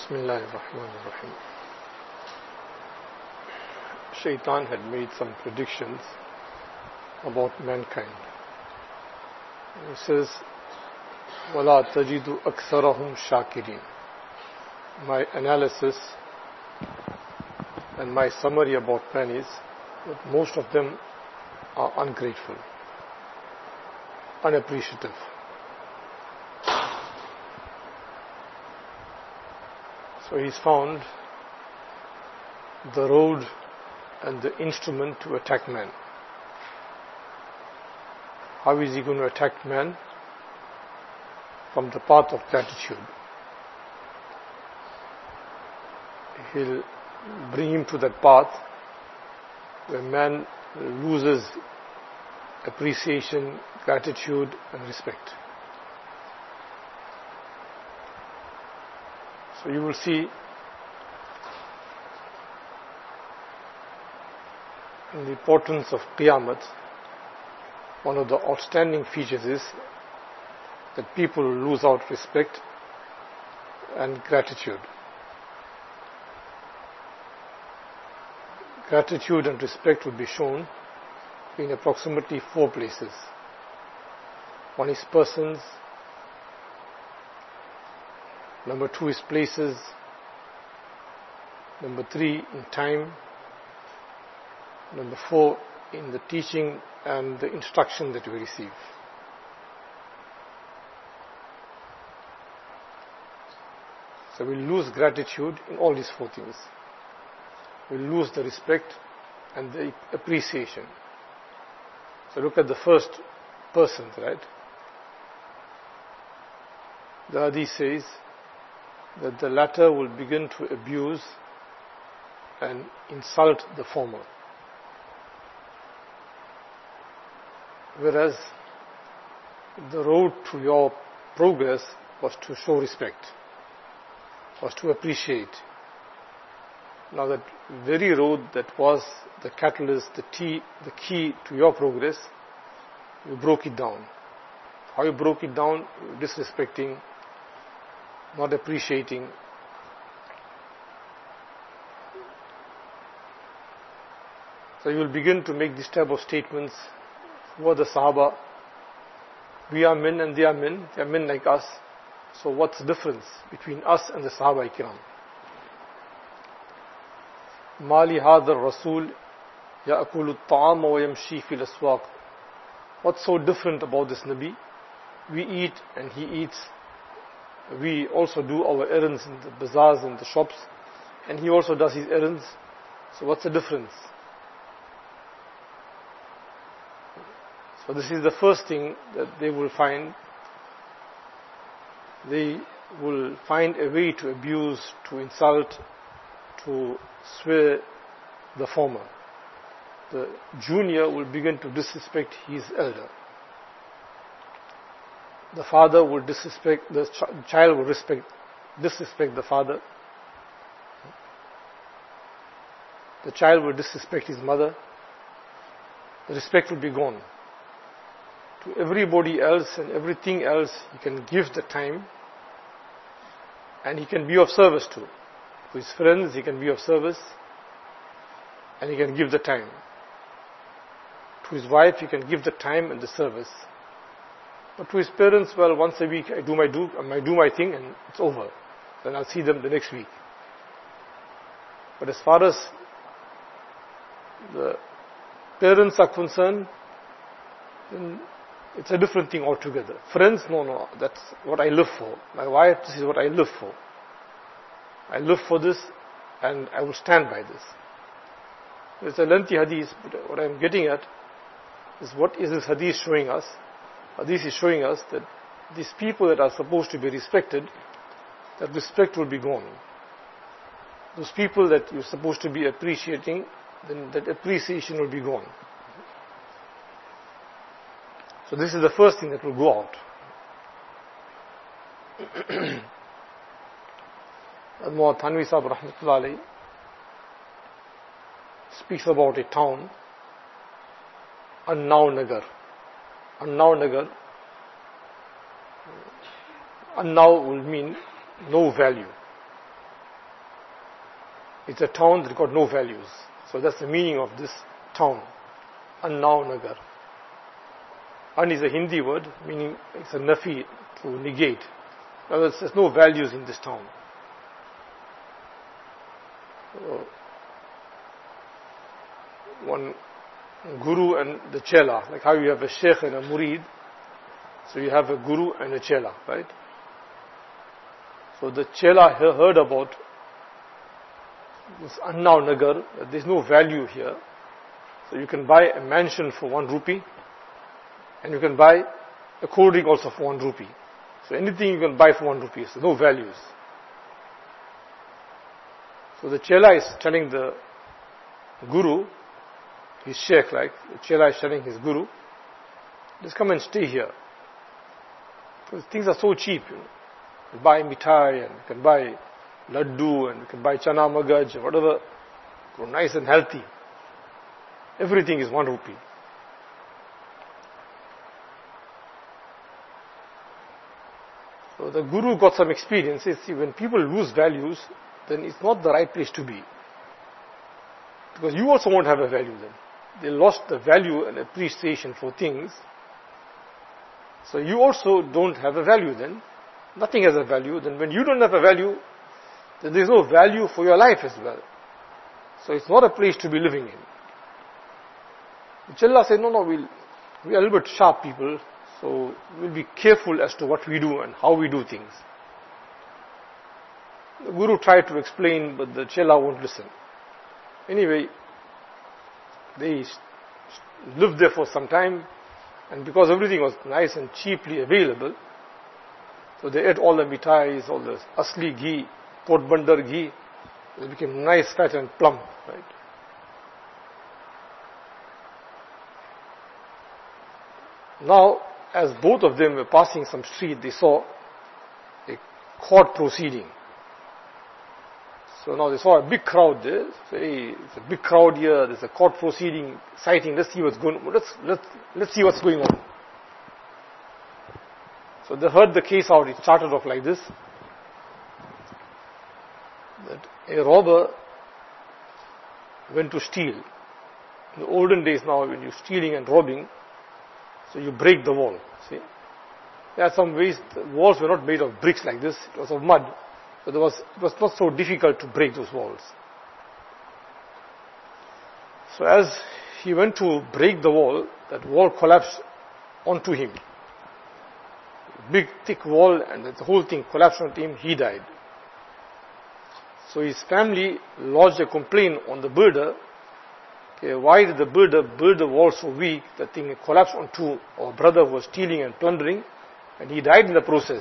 Bismillah ar-Rahman ar-Rahim. Shaitan had made some predictions about mankind. He says, وَلَا تَجِدُ أَكْثَرَهُمْ شَاكِرِينَ. My analysis and my summary about man is that most of them are ungrateful, unappreciative. So he's found the road and the instrument to attack man. How is he going to attack man? From the path of gratitude. He'll bring him to that path where man loses appreciation, gratitude and respect. So you will see in the importance of Qiyamah, one of the outstanding features is that people lose out respect and gratitude. Gratitude and respect will be shown in approximately 4 places. One is persons, number 2 is places, number 3 in time, number 4 in the teaching and the instruction that we receive. So we lose gratitude in all these 4 things. We lose the respect and the appreciation. So look at the first persons, right? The hadith says that the latter will begin to abuse and insult the former. Whereas the road to your progress was to show respect, was to appreciate. Now that very road that was the catalyst, the key to your progress, you broke it down. How you broke it down? Disrespecting, not appreciating. So you will begin to make this type of statements. Who are the Sahaba? We are men and they are men. They are men like us. So what's the difference between us and the Sahaba Ikram? Mali hadar Rasul ya'kulu at-ta'ama wa yamshi fil aswaq. What's so different about this Nabi? We eat and he eats. We also do our errands in the bazaars and the shops, and he also does his errands. So what's the difference? So this is the first thing that they will find. They will find a way to abuse, to insult, to swear the former. The junior will begin to disrespect his elder. The father will disrespect, the child will disrespect the father. The child will disrespect his mother. The respect will be gone. To everybody else and everything else, he can give the time and he can be of service to. To his friends, he can be of service and he can give the time. To his wife, he can give the time and the service. But to his parents, well, once a week I do my thing and it's over. Then I'll see them the next week. But as far as the parents are concerned, then it's a different thing altogether. Friends, no, that's what I live for. My wife, this is what I live for. I live for this and I will stand by this. It's a lengthy hadith, but what I'm getting at is what is this hadith showing us? Hadith is showing us that these people that are supposed to be respected, that respect will be gone. Those people that you're supposed to be appreciating, then that appreciation will be gone. So this is the first thing that will go out. Al-Mu'ad Thanvi Sahib Rahmatullah Alayhi speaks about a town, Annaw Nagar. Annaw Nagar. Annaw will mean no value. It's a town that got no values. So that's the meaning of this town. Annao Nagar. An is a Hindi word, meaning it's a nafi, to negate. In other words, there's no values in this town. So, one guru and the chela, like how you have a sheikh and a murid, so you have a guru and a chela, right? So the chela heard about this Annao Nagar, there's no value here. So you can buy a mansion for 1 rupee, and you can buy a cold drink also for 1 rupee. So anything you can buy for 1 rupee, so no values. So the chela is telling the guru, his sheikh, like, the chela is telling his guru, just come and stay here. Because things are so cheap, you know. You can buy mithai, and you can buy laddu, and you can buy chana magaj, whatever, so nice and healthy. Everything is 1 rupee. So the guru got some experience. See, when people lose values, then it's not the right place to be. Because you also won't have a value then. They lost the value and appreciation for things. So you also don't have a value then. Nothing has a value. Then when you don't have a value, then there's no value for your life as well. So it's not a place to be living in. The chela said, no, we are a little bit sharp people, so we'll be careful as to what we do and how we do things. The guru tried to explain, but the chela won't listen. Anyway, they lived there for some time, and because everything was nice and cheaply available, so they ate all the mithais, all the asli ghee, potbandar ghee. They became nice, fat and plump, right? Now, as both of them were passing some street, they saw a court proceeding. So now they saw a big crowd there. So, hey, it's a big crowd here. There's a court proceeding, exciting. Let's see what's going on. Let's see what's going on. So they heard the case out. It started off like this: that a robber went to steal. In the olden days, now when you're stealing and robbing, so you break the wall. See, there are some ways. The walls were not made of bricks like this. It was of mud. So it was not so difficult to break those walls. So as he went to break the wall, that wall collapsed onto him. Big thick wall, and the whole thing collapsed onto him. He died. So his family lodged a complaint on the builder. Okay, why did the builder build the wall so weak that thing collapsed onto our brother who was stealing and plundering, and he died in the process.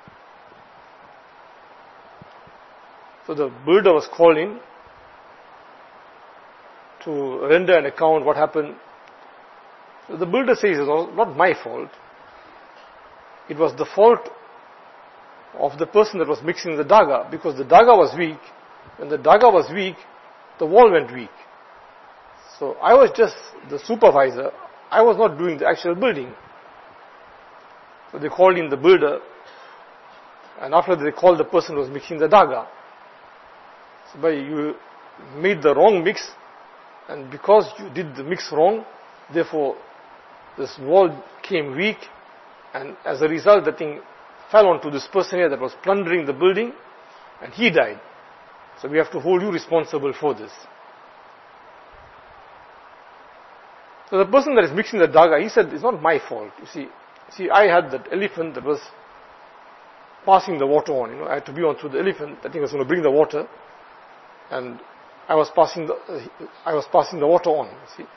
So the builder was called in to render an account what happened. So the builder says it's not my fault. It was the fault of the person that was mixing the daga, because the daga was weak. When the daga was weak, the wall went weak. So I was just the supervisor. I was not doing the actual building. So they called in the builder, and after they called the person who was mixing the daga. So by you made the wrong mix, and because you did the mix wrong, therefore this wall came weak, and as a result the thing fell onto this person here that was plundering the building, and he died. So we have to hold you responsible for this. So the person that is mixing the daga, he said, it's not my fault. You see, I had that elephant that was passing the water on. You know, I had to be on through the elephant. That thing was going to bring the water, and I was passing the water on. You see.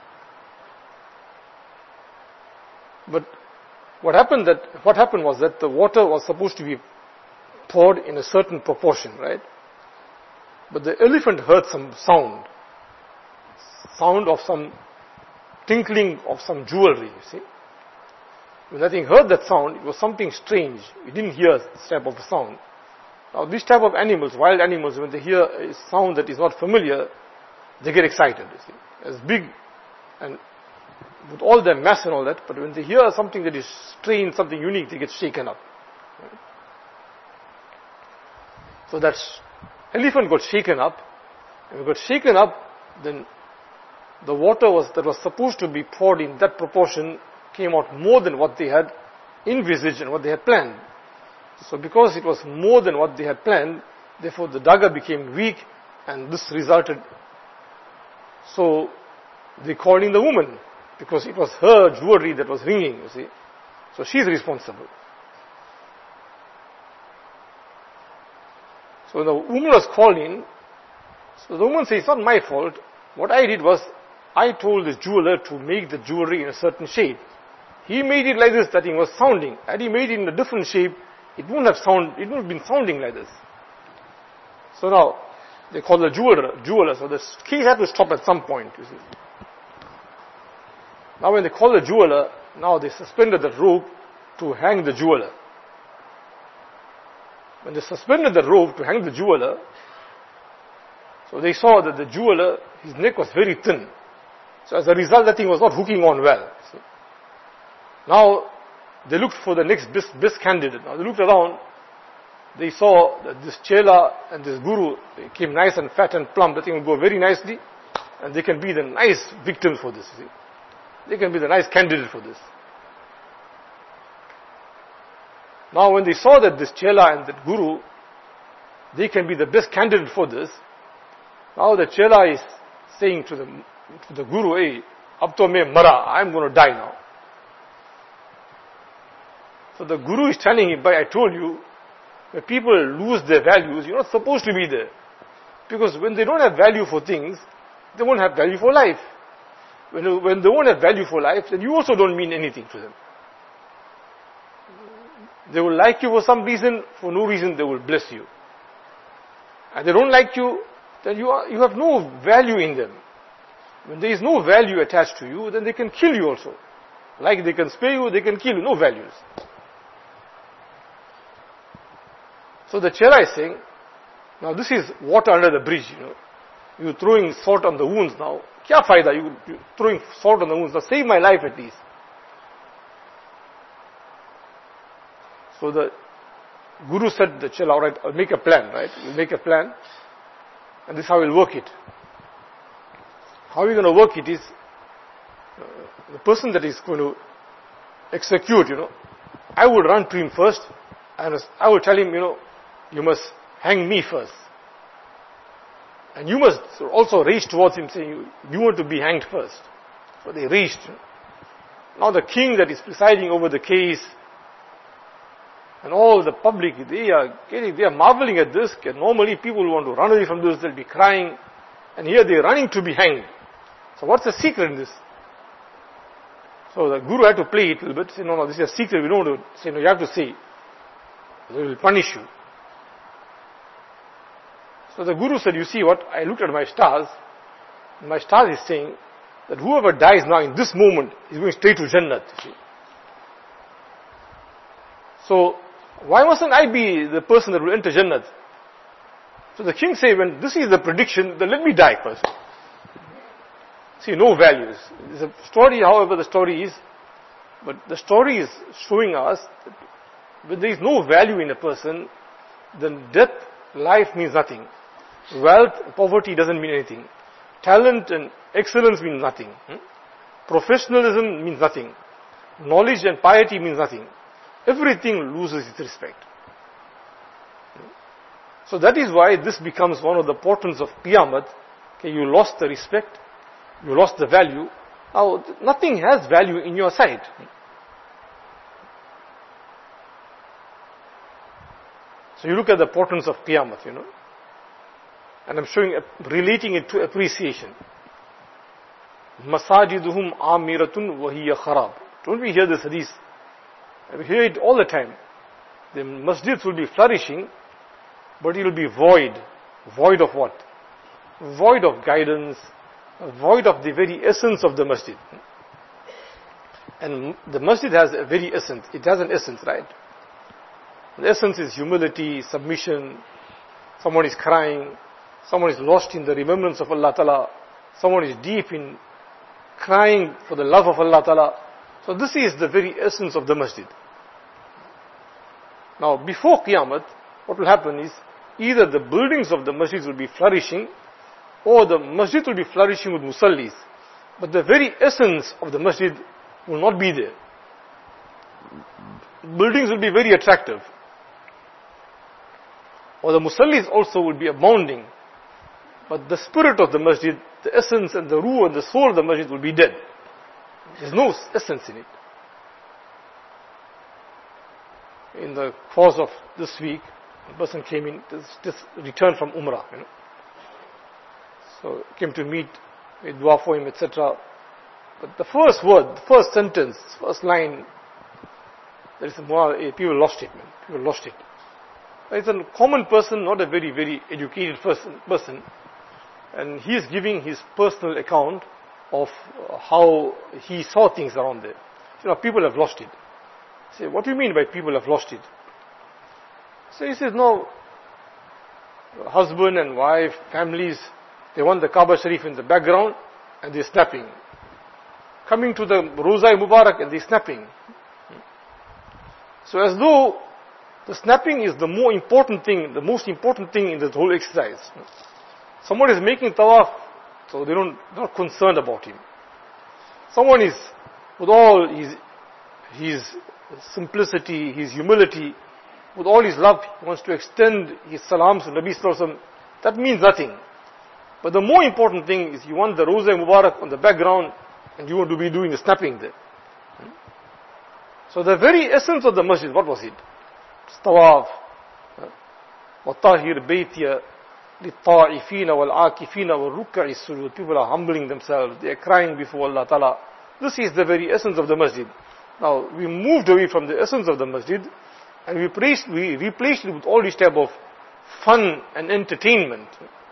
But what happened was that the water was supposed to be poured in a certain proportion, right? But the elephant heard some sound of some tinkling of some jewelry, you see. When that thing heard that sound, it was something strange. It didn't hear this type of a sound. Now this type of animals, wild animals, when they hear a sound that is not familiar, they get excited, you see. As big and with all their mass and all that, but when they hear something that is strange, something unique, they get shaken up. Right? So that elephant got shaken up, And it got shaken up, then the water that was supposed to be poured in that proportion came out more than what they had envisaged and what they had planned. So because it was more than what they had planned, therefore the dagger became weak, and this resulted. So they called in the woman, because it was her jewelry that was ringing, you see. So she's responsible. So when the woman was called in, so the woman says, it's not my fault. What I did was, I told this jeweler to make the jewelry in a certain shape. He made it like this, that thing was sounding. Had he made it in a different shape, it wouldn't have been sounding like this. So now, they call the jeweler. So the case had to stop at some point, you see. Now when they call the jeweler, now they suspended the rope to hang the jeweler. When they suspended the rope to hang the jeweler, so they saw that the jeweler, his neck was very thin. So as a result, that thing was not hooking on well. See. Now, they looked for the next best candidate. Now they looked around, they saw that this chela and this guru, they came nice and fat and plump. The thing will go very nicely, and they can be the nice victims for this. See. They can be the nice candidate for this. Now when they saw that this chela and that guru, they can be the best candidate for this, now the chela is saying to the guru, hey, ab to main mara, I'm going to die now. So the guru is telling him, I told you, when people lose their values, you're not supposed to be there. Because when they don't have value for things, they won't have value for life. When they won't have value for life, then you also don't mean anything to them. They will like you for some reason, for no reason they will bless you. And they don't like you, then you have no value in them. When there is no value attached to you, then they can kill you also. Like they can spare you, they can kill you, no values. So the chela is saying, now this is water under the bridge, you know. You're throwing salt on the wounds now. Kya fayda? You're throwing salt on the wounds. Now save my life at least. So the guru said to the chela, alright, I'll make a plan, right? We'll make a plan. And this is how we'll work it. How we're going to work it is, the person that is going to execute, you know, I would run to him first, and I would tell him, you know, you must hang me first. And you must also race towards him saying, you want to be hanged first. So they raced. Now the king that is presiding over the case, and all the public, they are marveling at this. Normally people want to run away from this, they'll be crying. And here they're running to be hanged. So what's the secret in this? So the guru had to play it a little bit. Say, no, this is a secret. We don't want to say, no, you have to say. They will punish you. So the guru said, you see what? I looked at my stars. And my stars is saying that whoever dies now in this moment is going straight to Jannat. See? So why mustn't I be the person that will enter Jannat? So the king said, when this is the prediction, then let me die first. See, no values. It's a story, however the story is, but the story is showing us that when there is no value in a person, then death, life means nothing. Wealth, poverty doesn't mean anything. Talent and excellence mean nothing. Professionalism means nothing. Knowledge and piety means nothing. Everything loses its respect. So that is why this becomes one of the portents of Qiyamah. Okay, you lost the respect, you lost the value. Now, nothing has value in your sight. So you look at the portents of Qiyamah, you know. And I'm relating it to appreciation. Masajiduhum amiratun wa hiya kharab. Don't we hear this hadith? We hear it all the time. The masjids will be flourishing, but it will be void. Void of what? Void of guidance, void of the very essence of the masjid. And the masjid has a very essence. It has an essence, right? The essence is humility, submission. Someone is crying. Someone is lost in the remembrance of Allah Ta'ala. Someone is deep in crying for the love of Allah Ta'ala. So this is the very essence of the masjid. Now, before Qiyamah, what will happen is, either the buildings of the masjids will be flourishing, or the masjid will be flourishing with musallis, but the very essence of the masjid will not be there. Buildings will be very attractive, or the musallis also will be abounding, but the spirit of the masjid, the essence and the ruh and the soul of the masjid will be dead. There's no essence in it. In the course of this week, a person came in, just returned from Umrah, So came to meet, we dua for him, etc. But the first word, the first sentence, first line, there is people lost it, man. People lost it. It's a common person, not a very, very educated person. And he is giving his personal account of how he saw things around there. People have lost it. I say, what do you mean by people have lost it? So he says, no, husband and wife, families, they want the Kaaba Sharif in the background and they're snapping. Coming to the Roza Mubarak and they're snapping. So as though the snapping is the more important thing, the most important thing in the whole exercise. Someone is making tawaf, so they're not concerned about him. Someone is, with all his simplicity, his humility, with all his love, he wants to extend his salams to Nabi Sallallahu Alaihi Wasallam. That means nothing. But the more important thing is you want the Roza Mubarak on the background and you want to be doing the snapping there. So the very essence of the masjid, what was it? It's tawaf. وَطَاهِرْ بَيْتِيَ لِلطَّائِفِينَ وَالْعَاكِفِينَ وَالرُّكَّعِ السُّجُودِ. People are humbling themselves, they are crying before Allah Ta'ala. This is the very essence of the masjid. Now, we moved away from the essence of the masjid and we replaced it with all this type of fun and entertainment.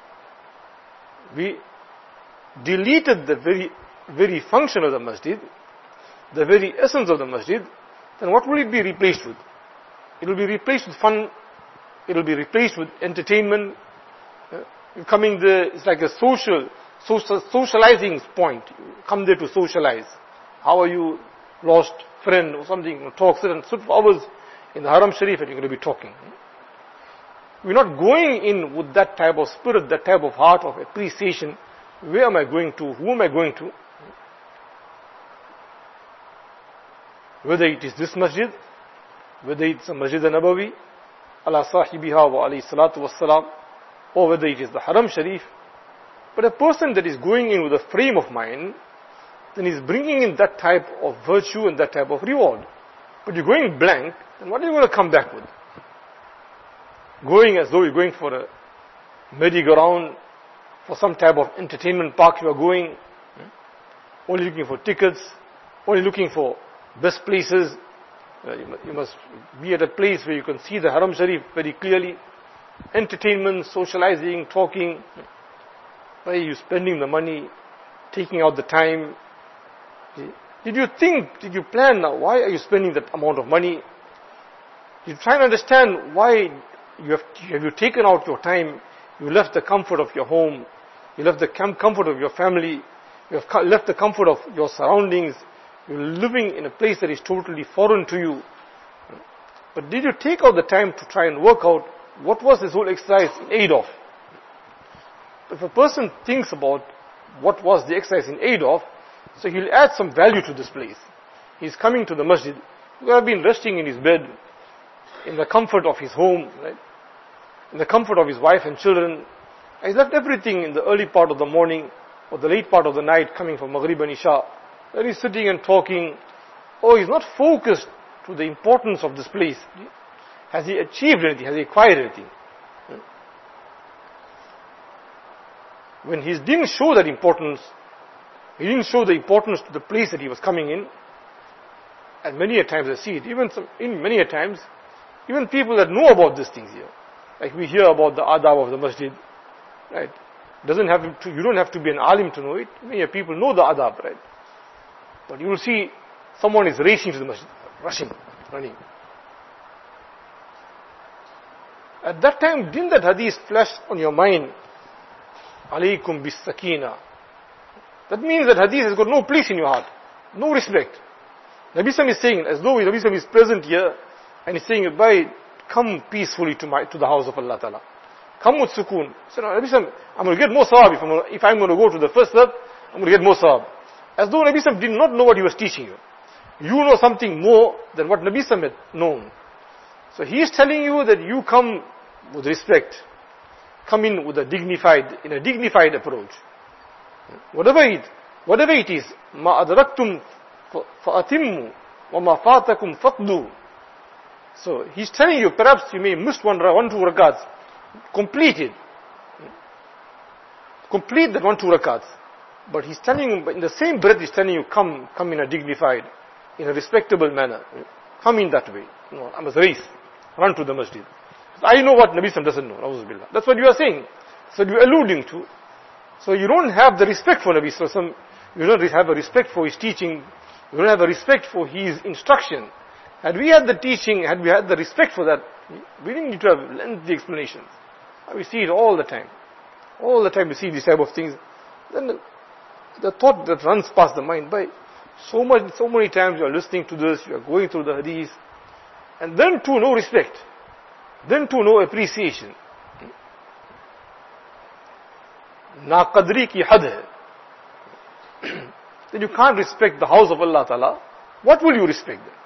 We deleted the very function of the masjid, the very essence of the masjid. Then what will it be replaced with? It will be replaced with fun, it will be replaced with entertainment. Coming there, it's like a socializing point. You come there to socialize. How are you, lost friend or something, talk, sit for hours in the Haram Sharif and you're going to be talking. We're not going in with that type of spirit, that type of heart of appreciation. Where am I going to? Who am I going to? Whether it is this masjid, whether it's a Masjid al-Nabawi, ala sahibiha wa alayhi salatu wassalam, or whether it is the Haram Sharif. But a person that is going in with a frame of mind, then he's bringing in that type of virtue and that type of reward. But you're going blank, then what are you going to come back with? Going as though you're going for a merry-go-round, for some type of entertainment park you are going, only looking for tickets, only looking for best places. You must be at a place where you can see the Haram Sharif very clearly. Entertainment, socializing, talking. Why are you spending the money, taking out the time? Did you plan now? Why are you spending that amount of money? You try and understand why have you taken out your time, you left the comfort of your home, you left the comfort of your family, you have left the comfort of your surroundings, you're living in a place that is totally foreign to you. But did you take out the time to try and work out what was this whole exercise in aid of? If a person thinks about what was the exercise in aid of, so he'll add some value to this place. He's coming to the masjid, he could have been resting in his bed, in the comfort of his home, right? In the comfort of his wife and children. He's left everything in the early part of the morning or the late part of the night coming from Maghrib and Isha. Then he's sitting and talking. Oh, he's not focused to the importance of this place. Has he achieved anything? Has he acquired anything? When he didn't show that importance, he didn't show the importance to the place that he was coming in. And many a times I see it, many a times, even people that know about these things here, like we hear about the adab of the masjid, right? You don't have to be an alim to know it. Many people know the adab, right? But you will see someone is racing to the masjid, rushing, running. At that time, didn't that hadith flash on your mind? Alaykum bis sakina. That means that hadith has got no place in your heart, no respect. Nabi Sallam is saying, as though Nabi Sallam is present here, and he's saying, come peacefully to the house of Allah Ta'ala. Come with sukoon. So Nabi Sallam, I'm going to get more sawab if I'm going to go to the first step, I'm going to get more sawab. As though Nabi Sallam did not know what he was teaching you. You know something more than what Nabi Sallam had known. So he is telling you that you come with respect. Come in with a dignified approach. Whatever it is, ma adraktum fa'atimmu wa ma fatakum faqdu. So he's telling you, perhaps you may miss one, two rakats. Complete it. Complete that 1, 2 rakats. But he's telling you, in the same breath, he's telling you, come in a dignified, in a respectable manner. Come in that way. No, I must race. Run to the masjid. I know what Nabi Sallam doesn't know. That's what you are saying. So you're alluding to. So you don't have the respect for Nabi Sallam. You don't have a respect for his teaching. You don't have a respect for his instruction. Had we had the teaching, had we had the respect for that, we didn't need to have lengthy explanations. We see it all the time. All the time we see these type of things. Then the thought that runs past the mind, by so many times you are listening to this, you are going through the hadith, and then too no respect. Then too no appreciation. Na qadri ki had hai. Then you can't respect the house of Allah Ta'ala. What will you respect then?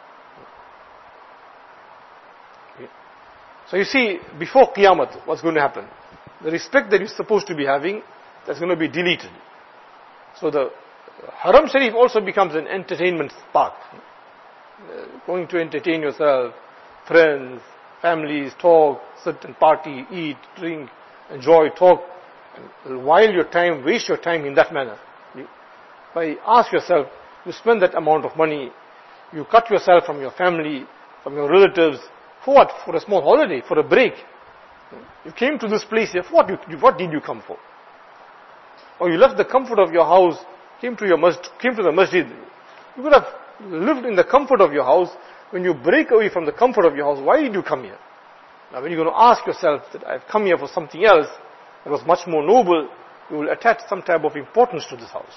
So you see, before Qiyamah, what's going to happen? The respect that you're supposed to be having, that's going to be deleted. So the Haram Sharif also becomes an entertainment park. Going to entertain yourself, friends, families, talk, sit and party, eat, drink, enjoy, talk. And while waste your time in that manner. Ask yourself, you spend that amount of money, you cut yourself from your family, from your relatives, for what? For a small holiday, for a break. You came to this place here, for what did you come for? Or you left the comfort of your house, came to the masjid. You could have lived in the comfort of your house. When you break away from the comfort of your house, why did you come here? Now when you're going to ask yourself that I've come here for something else that was much more noble, you will attach some type of importance to this house.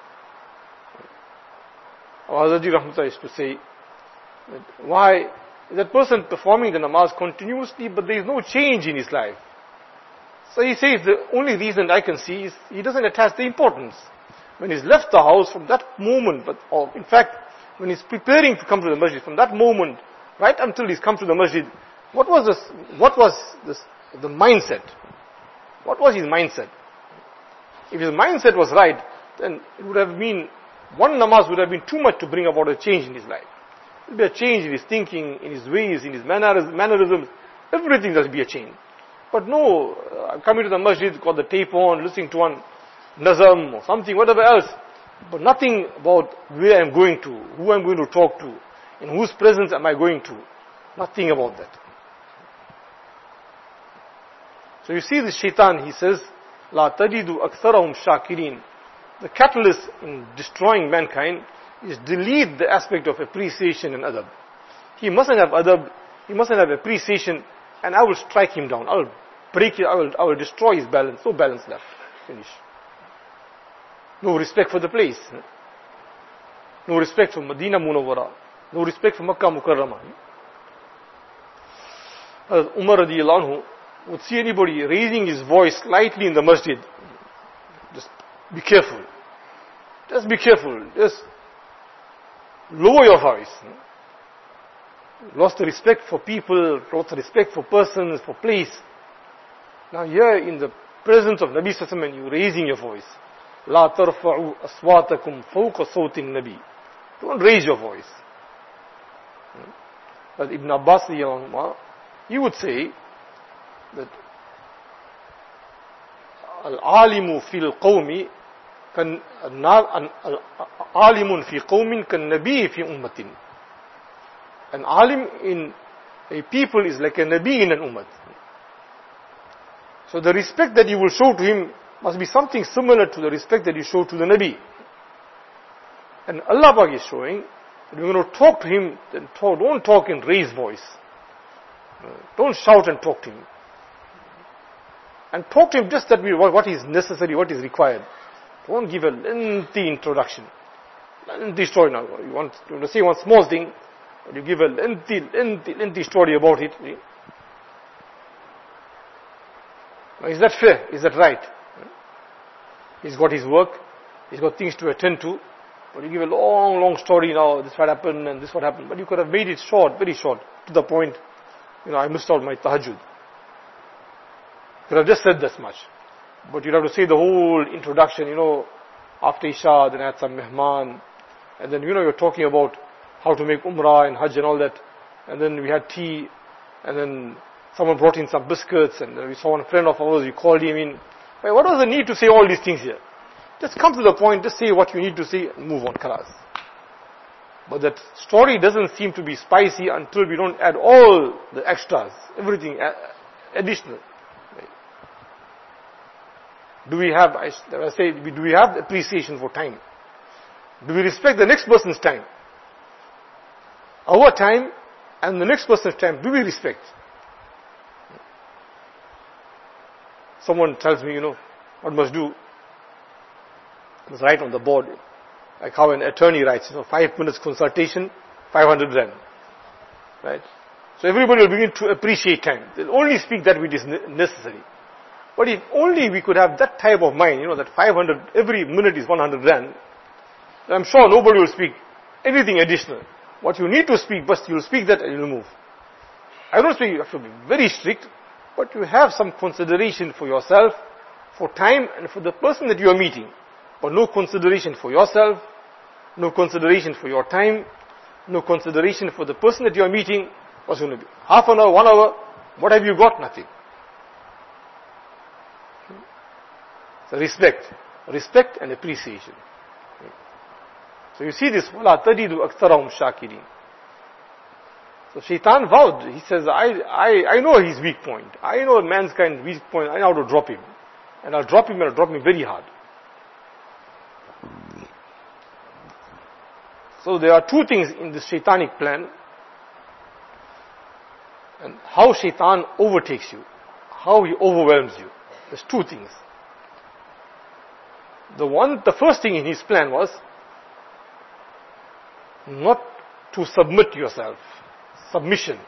Hazrat Rahmatullah used to say, why is that person performing the namaz continuously, but there is no change in his life? So he says the only reason I can see is he doesn't attach the importance. When he's left the house from that moment, or in fact, when he's preparing to come to the masjid, from that moment, right until he's come to the masjid, what was the mindset? What was his mindset? If his mindset was right, then it would have been, one namaz would have been too much to bring about a change in his life. There will be a change in his thinking, in his ways, in his mannerisms. Everything does be a change. But no, I'm coming to the masjid, got the tape on, listening to one nazam or something, whatever else. But nothing about where I'm going to, who I'm going to talk to, in whose presence am I going to. Nothing about that. So you see this shaitan, he says, La tajidu aktharahum shakirin. The catalyst in destroying mankind is delete the aspect of appreciation and adab. He mustn't have adab, he mustn't have appreciation, and I will strike him down. I will break it, I will destroy his balance. No balance left. Finish. No respect for the place. No respect for Medina Munawwara. No respect for Makkah Mukarramah. Umar radiallahu anhu would see anybody raising his voice slightly in the masjid. Just be careful. Just be careful. Just lower your voice. Lost the respect for people, lost the respect for persons, for place. Now here in the presence of Nabi Sallallahu Alaihi Wasallam, you raising your voice. La tarfa'u aswatakum fawqa sawtin Nabi. Don't raise your voice. But Ibn Abbas, he would say that al-alimu fil qawmi kan alimun fi qawmin kan nabi fi ummatin. An alim in a people is like a nabi in an ummah. So the respect that you will show to him must be something similar to the respect that you show to the nabi. And Allah Pak is showing that we're going to talk to him, then don't talk in raised voice. Don't shout and talk to him. And talk to him just that what is necessary, what is required. Don't give a lengthy introduction. Lengthy story now. You want to say one small thing, but you give a lengthy story about it. Now, is that fair? Is that right? He's got his work, he's got things to attend to, but you give a long, long story now, this what happened and this what happened, but you could have made it short, very short, to the point, I missed out my tahajjud. You could have just said this much. But you'd have to say the whole introduction, after Isha, then I had some mehman, and then, you're talking about how to make umrah and hajj and all that, and then we had tea, and then someone brought in some biscuits, and we saw one friend of ours, we called him in. What was the need to say all these things here? Just come to the point, just say what you need to say, and move on, khalas. But that story doesn't seem to be spicy until we don't add all the extras, everything additional. Do we have, do we have appreciation for time? Do we respect the next person's time? Our time and the next person's time, do we respect? Someone tells me, what must do? Must write on the board, like how an attorney writes, 5 minutes consultation, 500 rand. Right? So everybody will begin to appreciate time. They'll only speak that which is necessary. But if only we could have that type of mind, that 500, every minute is 100 rand, I'm sure nobody will speak anything additional. What you need to speak, but you'll speak that and you'll move. I don't say you have to be very strict, but you have some consideration for yourself, for time, and for the person that you are meeting. But no consideration for yourself, no consideration for your time, no consideration for the person that you are meeting. What's going to be? Half an hour, 1 hour, what have you got? Nothing. So respect and appreciation. So you see this, وَلَا تَجِدُ أَكْثَرَهُمْ شَاكِرِينَ. So Shaitan vowed, he says, I know his weak point. I know mankind's weak point. I know how to drop him. And I'll drop him very hard. So there are two things in this Shaitanic plan. And how Shaitan overtakes you. How he overwhelms you. There's two things. The first thing in his plan was not to submit yourself. Submission.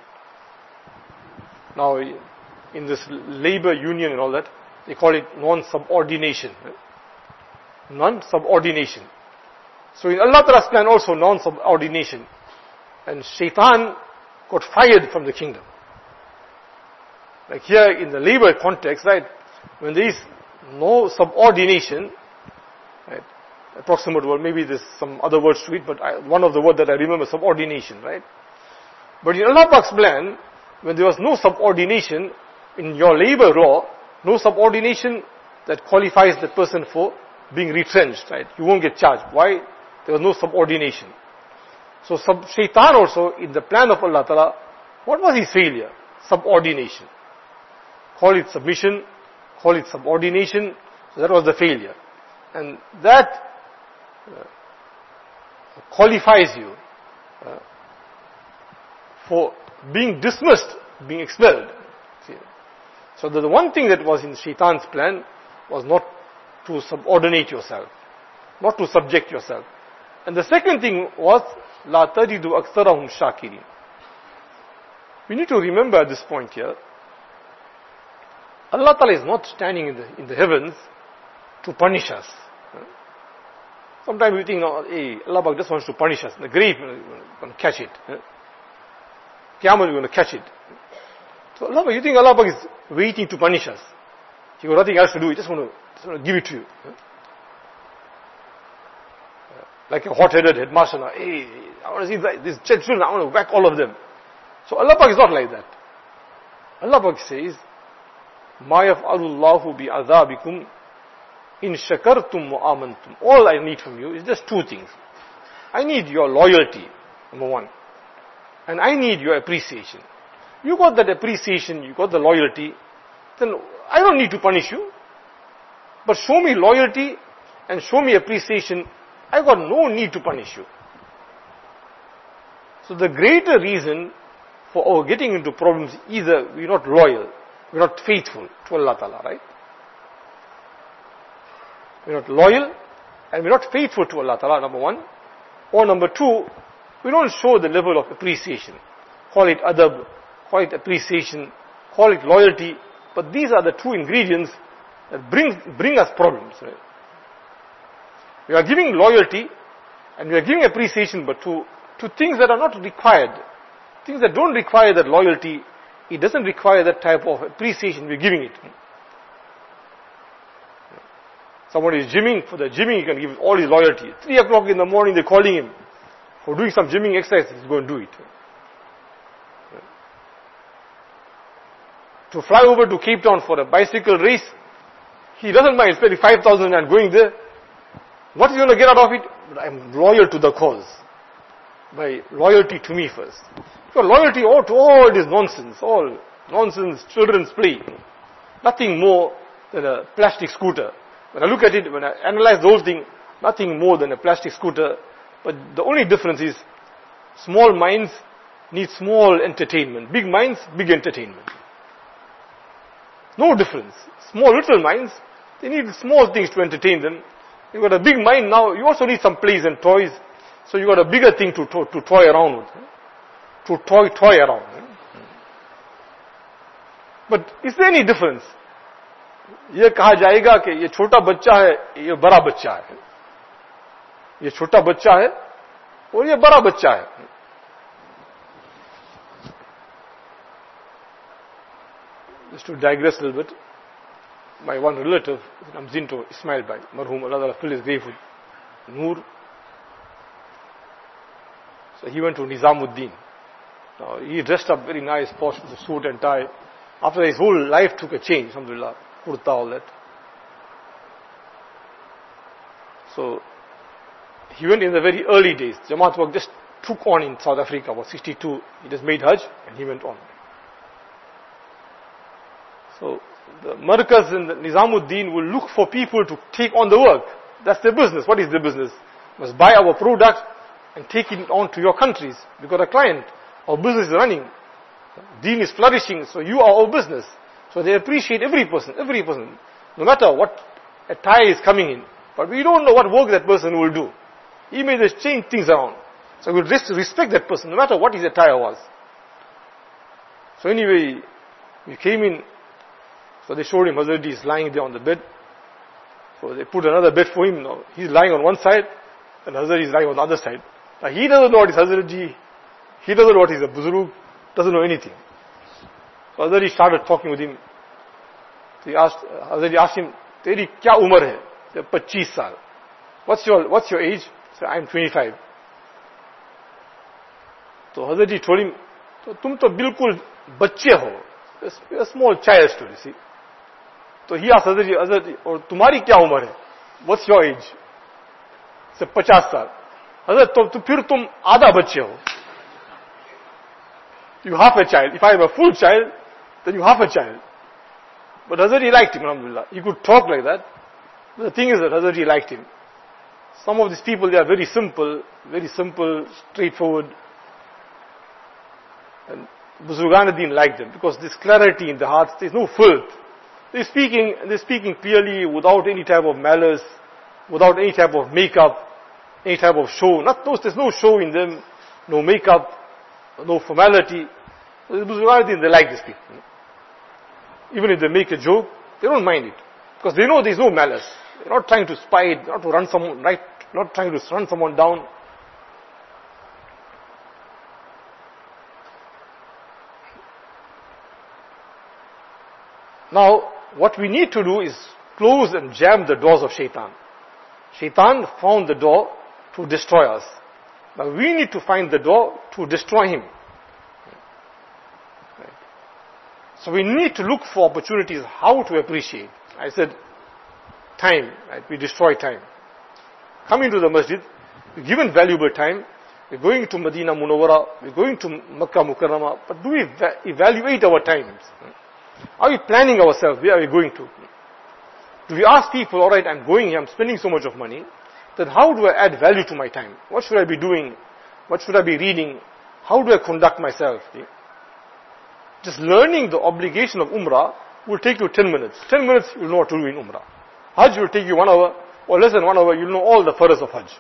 Now, in this labor union and all that, they call it non-subordination. Non-subordination. So in Allah Ta'ala's plan also non-subordination. And Shaitan got fired from the kingdom. Like here in the labor context, right, when there is no subordination, right, approximate word, maybe there's some other words to it, but one of the words that I remember, subordination, right? But in Allah Pak's plan, when there was no subordination in your labor law, no subordination that qualifies the person for being retrenched, right? You won't get charged. Why? There was no subordination. So Shaitan also, in the plan of Allah Ta'ala, what was his failure? Subordination. Call it submission, call it subordination. So that was the failure. And that qualifies you for being dismissed, being expelled. See? So the one thing that was in Shaitan's plan was not to subordinate yourself, not to subject yourself. And the second thing was, لَا تَجِدُ أَكْثَرَهُمْ شَاكِرِينَ. We need to remember at this point here, Allah Ta'ala is not standing in the heavens to punish us. Sometimes we think, hey, Allah just wants to punish us. In the grave, we're going to catch it. Qiyamah, we're going to catch it. So you think Allah is waiting to punish us? He got nothing else to do. He just want to give it to you. Like a hot-headed headmaster now. Hey, I want to see these children, I want to whack all of them. So Allah is not like that. Allah says, مَا يَفْعَلُ اللَّهُ بِعَذَابِكُمْ إِن شَكَرْتُمْ وَآمَنْتُمْ. All I need from you is just two things. I need your loyalty, number one. And I need your appreciation. You got that appreciation, you got the loyalty, then I don't need to punish you. But show me loyalty and show me appreciation, I got no need to punish you. So the greater reason for our getting into problems, either we're not loyal, we're not faithful to Allah Ta'ala, right? We're not loyal and we're not faithful to Allah Ta'ala, number one. Or number two, we don't show the level of appreciation. Call it adab, call it appreciation, call it loyalty. But these are the two ingredients that bring us problems. Right? We are giving loyalty and we are giving appreciation, but to things that are not required. Things that don't require that loyalty, it doesn't require that type of appreciation we're giving it. Somebody is gymming, for the gymming he can give all his loyalty. 3 o'clock in the morning they're calling him for doing some gymming exercise, he's going to do it. To fly over to Cape Town for a bicycle race, he doesn't mind spending 5,000 and going there. What is he going to get out of it? I'm loyal to the cause. By loyalty to me first. Because loyalty to all this nonsense, all nonsense, children's play. Nothing more than a plastic scooter. When I look at it, when I analyze the whole thing, nothing more than a plastic scooter. But the only difference is, small minds need small entertainment. Big minds, big entertainment. No difference. Small little minds, they need small things to entertain them. You've got a big mind now, you also need some plays and toys. So you got a bigger thing to toy around with. To toy around. But is there any difference? ये कहा जाएगा कि ये छोटा बच्चा है, ये बड़ा बच्चा है. ये छोटा बच्चा है और ये बड़ा बच्चा है. Just to digress a little bit, my one relative, Namzinto Ismail Bhai, marhum Allah fill his grave with Noor. So he went to Nizamuddin. Now he dressed up very nice, posh with a suit and tie. After his whole life took a change, alhamdulillah, kurta, all that. So he went in the very early days. Jamaat work just took on in South Africa, about 62. He just made Hajj and he went on. So the Markaz and the Nizamuddin will look for people to take on the work. That's their business. What is their business? You must buy our product and take it on to your countries. We've got a client. Our business is running. Deen is flourishing, so you are our business. So they appreciate every person, no matter what attire is coming in. But we don't know what work that person will do. He may just change things around. So we just respect that person, no matter what his attire was. So anyway, we came in. So they showed him Hazrat is lying there on the bed. So they put another bed for him. Now he's lying on one side and Hazrat is lying on the other side. Now he doesn't know what is Hazrat Ji. He doesn't know what is a Buzurg. Doesn't know anything. So Hazrat started talking with him. So Hazrat asked him, Teri kya umar hai? He said, 25 saal. What's your age? He said, I'm 25. So Hazrat told him, tum to bilkul bacche ho. A small child story, see. So he asked Hazrat, or tumhari kya umar hai? What's your age? He said, 50 saal. Hazrat, to phir tum aadha bacche ho. You half a child. If I am a full child, then you half a child. But Hazrat liked him, alhamdulillah. He could talk like that. But the thing is that Hazrat liked him. Some of these people, they are very simple, straightforward. And Buzurgan-e-Din liked them because there's clarity in the hearts, there's no filth. They're speaking clearly without any type of malice, without any type of makeup, any type of show. There's no show in them, no makeup, no formality. So the Buzurgan-e-Din, they like these people. Even if they make a joke, they don't mind it. Because they know there's no malice. They're not trying to spy, not trying to run someone down. Now, what we need to do is close and jam the doors of Shaitan. Shaitan found the door to destroy us. Now we need to find the door to destroy him. Right. So we need to look for opportunities how to appreciate. I said, time. Right? We destroy time. Coming to the masjid, we're given valuable time. We're going to Medina Munawwara. We're going to Makkah Mukarramah. But do we evaluate our times? Are we planning ourselves? Where are we going to? Do we ask people, alright, I'm going here, I'm spending so much of money, then how do I add value to my time? What should I be doing? What should I be reading? How do I conduct myself? Just learning the obligation of Umrah will take you 10 minutes. 10 minutes, you'll know what to do in Umrah. Hajj will take you 1 hour, or less than 1 hour, you'll know all the faras of Hajj.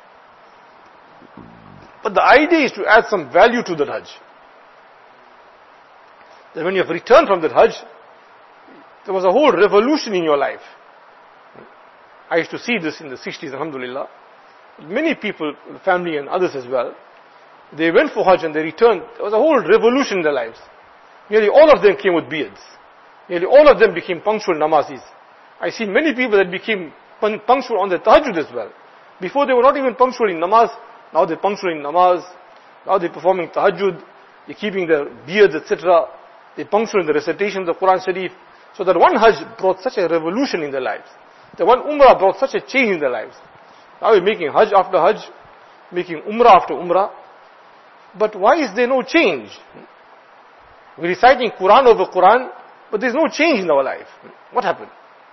But the idea is to add some value to that Hajj. Then when you have returned from that Hajj, there was a whole revolution in your life. I used to see this in the 60s, alhamdulillah. Many people, family and others as well, they went for Hajj and they returned. There was a whole revolution in their lives. Nearly all of them came with beards. Nearly all of them became punctual namazis. I see many people that became punctual on the tahajjud as well. Before they were not even punctual in namaz, now they're punctual in namaz, now they're performing tahajjud, they're keeping their beards, etc. They're punctual in the recitation of the Quran Sharif. So that one Hajj brought such a revolution in their lives. The one Umrah brought such a change in their lives. Now we're making Hajj after Hajj, making Umrah after Umrah. But why is there no change? We're reciting Quran over Quran, but there's no change in our life. What happened?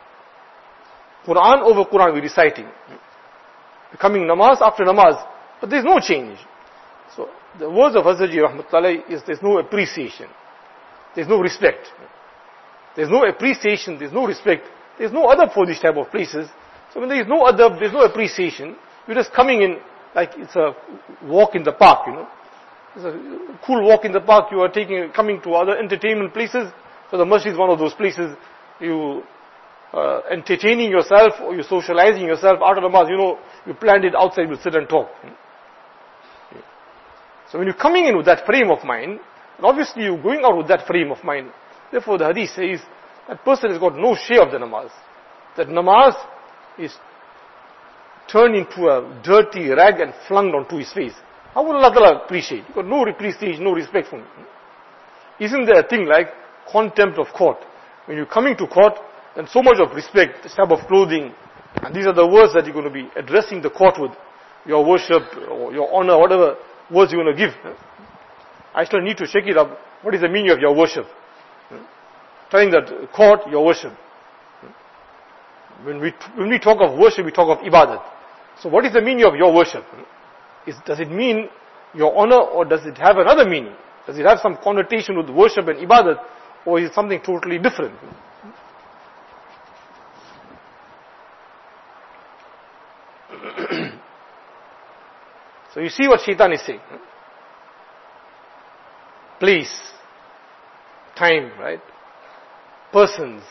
Quran over Quran we're reciting. Becoming namaz after namaz, but there's no change. So the words of Hazrat Ji Rahmatullahi is there's no appreciation. There's no respect. There's no appreciation, there's no respect. There's no adab for these type of places. So when there is no adab, there's no appreciation. You're just coming in like it's a walk in the park, It's a cool walk in the park. You are coming to other entertainment places. So the masjid is one of those places. You entertaining yourself or you socializing yourself after namaz. You planned it outside, you sit and talk. So when you're coming in with that frame of mind, and obviously you're going out with that frame of mind. Therefore the hadith says, that person has got no share of the namaz. That namaz is turned into a dirty rag and flung onto his face. How will Allah Ta'ala appreciate? You've got no appreciation, no respect for him. Isn't there a thing like contempt of court? When you're coming to court, then so much of respect, the type of clothing, and these are the words that you're going to be addressing the court with. Your worship, or your honor, whatever words you're going to give. I still need to check it up. What is the meaning of your worship? Telling that court, your worship. When we talk of worship, we talk of ibadat. So what is the meaning of your worship? Does it mean your honor, or does it have another meaning? Does it have some connotation with worship and ibadat, or is it something totally different? So you see what Shaitan is saying. Place, time, right? Persons,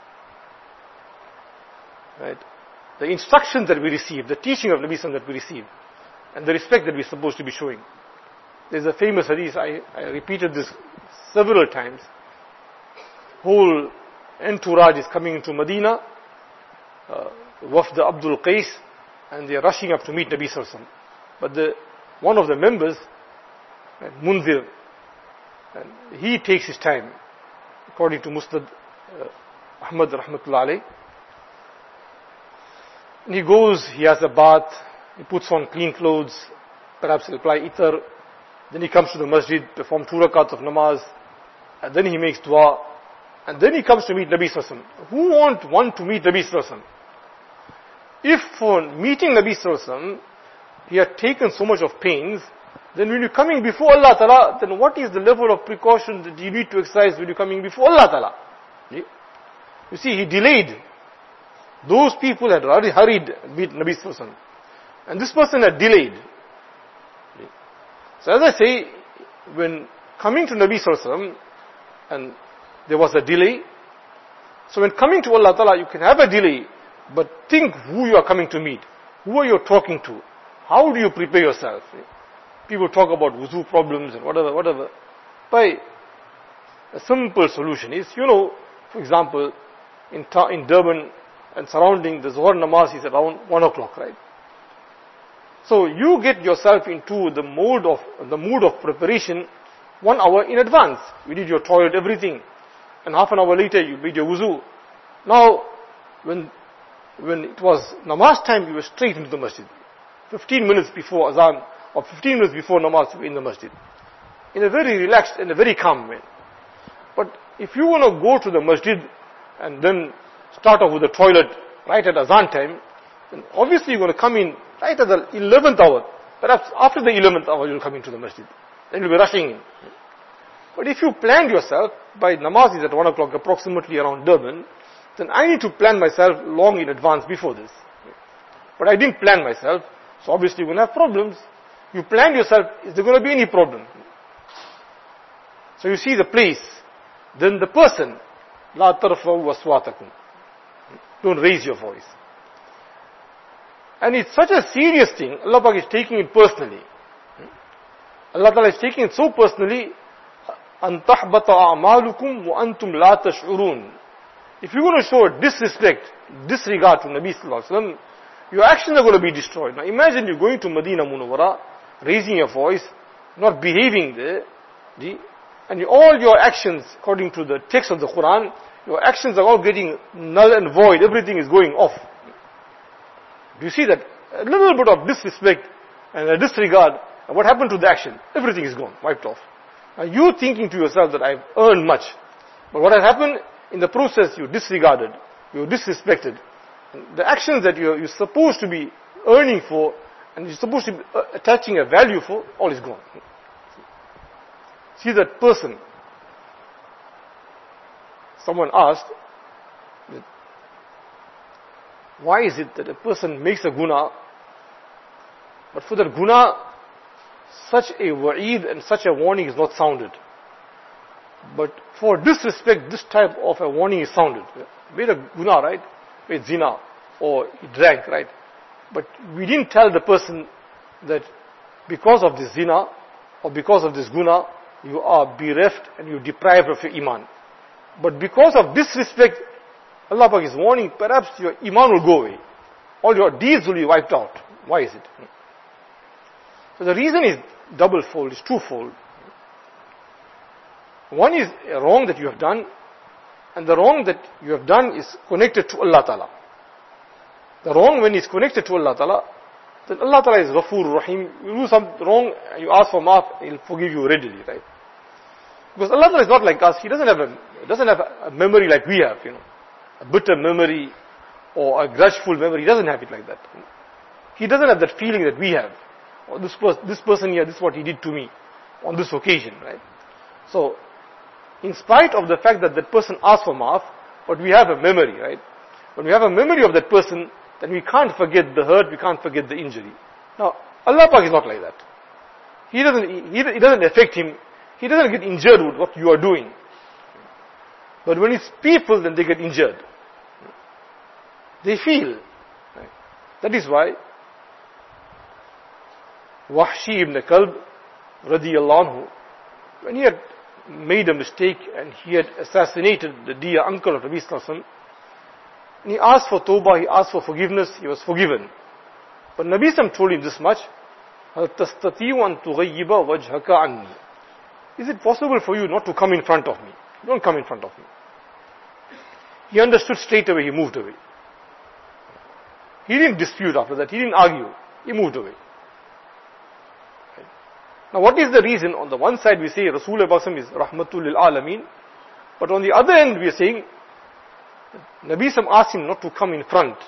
right? The instructions that we receive, the teaching of Nabi Sallallahu Alaihi Wasallam that we receive, and the respect that we're supposed to be showing. There's a famous hadith, I repeated this several times. Whole entourage is coming into Medina, Wafd Abdul Qais, and they're rushing up to meet Nabi Sallallahu Alaihi Wasallam. But one of the members, Munzir, and he takes his time, according to Musnad Ahmad Rahmatullah Alayh. And he goes, he has a bath, he puts on clean clothes, perhaps he'll apply itar, then he comes to the masjid, perform 2 rakats of namaz, and then he makes dua, and then he comes to meet Nabi Sallallahu Alaihi Wasallam. Who won't want to meet Nabi Sallallahu Alaihi Wasallam? If for meeting Nabi Sallallahu Alaihi Wasallam, he had taken so much of pains, then when you're coming before Allah Ta'ala, then what is the level of precaution that you need to exercise when you're coming before Allah Ta'ala? You see, he delayed. Those people had already hurried to meet Nabi Sallallahu Alaihi Wasallam. And this person had delayed. So as I say, when coming to Nabi Sallallahu Alaihi Wasallam, and there was a delay, so when coming to Allah Ta'ala, you can have a delay, but think who you are coming to meet. Who are you talking to? How do you prepare yourself? People talk about wuzu problems and whatever. By a simple solution is, for example, in Durban and surrounding, the Zuhr namaz is around 1 o'clock, right? So you get yourself into the mood of preparation 1 hour in advance. You did your toilet, everything, and half an hour later you made your wuzu. Now, when it was namaz time, you were straight into the masjid. 15 minutes before azan, or 15 minutes before namaz, in the masjid. In a very relaxed and a very calm way. But if you want to go to the masjid and then start off with the toilet right at azan time, then obviously you're going to come in right at the 11th hour. Perhaps after the 11th hour you'll come into the masjid. Then you'll be rushing in. But if you planned yourself, by namaz is at 1 o'clock approximately around Durban, then I need to plan myself long in advance before this. But I didn't plan myself, so obviously you're going to have problems. You planned yourself, is there going to be any problem? So you see the place, then the person, لا ترفعوا أصواتكم. Don't raise your voice. And it's such a serious thing. Allah Pak is taking it personally. Allah Ta'ala is taking it so personally. أن تحبط أعمالكم وأنتم لا تشعرون. If you're going to show disrespect, disregard to Nabi Sallallahu Alaihi Wasallam, your actions are going to be destroyed. Now imagine you're going to Medina Munawwara, raising your voice, not behaving there, and all your actions, according to the text of the Quran, your actions are all getting null and void, everything is going off. Do you see that? A little bit of disrespect and a disregard, and what happened to the action? Everything is gone, wiped off. Now you thinking to yourself that I've earned much, but what has happened? In the process you disregarded, you disrespected. The actions that you're supposed to be earning for, and you're supposed to be attaching a value for, all is gone. See that person. Someone asked, why is it that a person makes a guna, but for that guna, such a wa'id and such a warning is not sounded. But for disrespect, this type of a warning is sounded. Made a guna, right? Made zina, or he drank, right? But we didn't tell the person that because of this zina, or because of this guna, you are bereft and you're deprived of your iman. But because of disrespect, Allah Pak is warning, perhaps your iman will go away. All your deeds will be wiped out. Why is it? So the reason is double-fold, is twofold. One is a wrong that you have done, and the wrong that you have done is connected to Allah Ta'ala. The wrong, when it's connected to Allah Ta'ala, then Allah Ta'ala is Ghafoor Rahim. You do some wrong, you ask for maaf, He'll forgive you readily, right? Because Allah Ta'ala is not like us. He doesn't have a memory like we have, a bitter memory or a grudgeful memory. He doesn't have it like that. He doesn't have that feeling that we have. Or this person here, this is what he did to me on this occasion, right? So, in spite of the fact that that person asked for maaf, but we have a memory, right? When we have a memory of that person, then we can't forget the hurt, we can't forget the injury. Now, Allah Pak is not like that. It doesn't affect him. He doesn't get injured with what you are doing. But when it's people, then they get injured. They feel. Right? That is why Wahshi ibn Kalb, radiyallahu anhu, when he had made a mistake and he had assassinated the dear uncle of Nabi Sallallahu Alaihi Wasallam, and he asked for tawbah, he asked for forgiveness, he was forgiven. But Nabi Sallallahu Alaihi Wasallam told him this much, هَلْ تَسْتَطِيعُ أَن تُغَيِّبَ وَجْهَكَ عَنِّي. Is it possible for you not to come in front of me? Don't come in front of me. He understood straight away, he moved away. He didn't dispute after that, he didn't argue, he moved away. Now what is the reason? On the one side we say Rasulullah is Rahmatul lil Alameen, but on the other end we are saying Nabi Sam asked him not to come in front.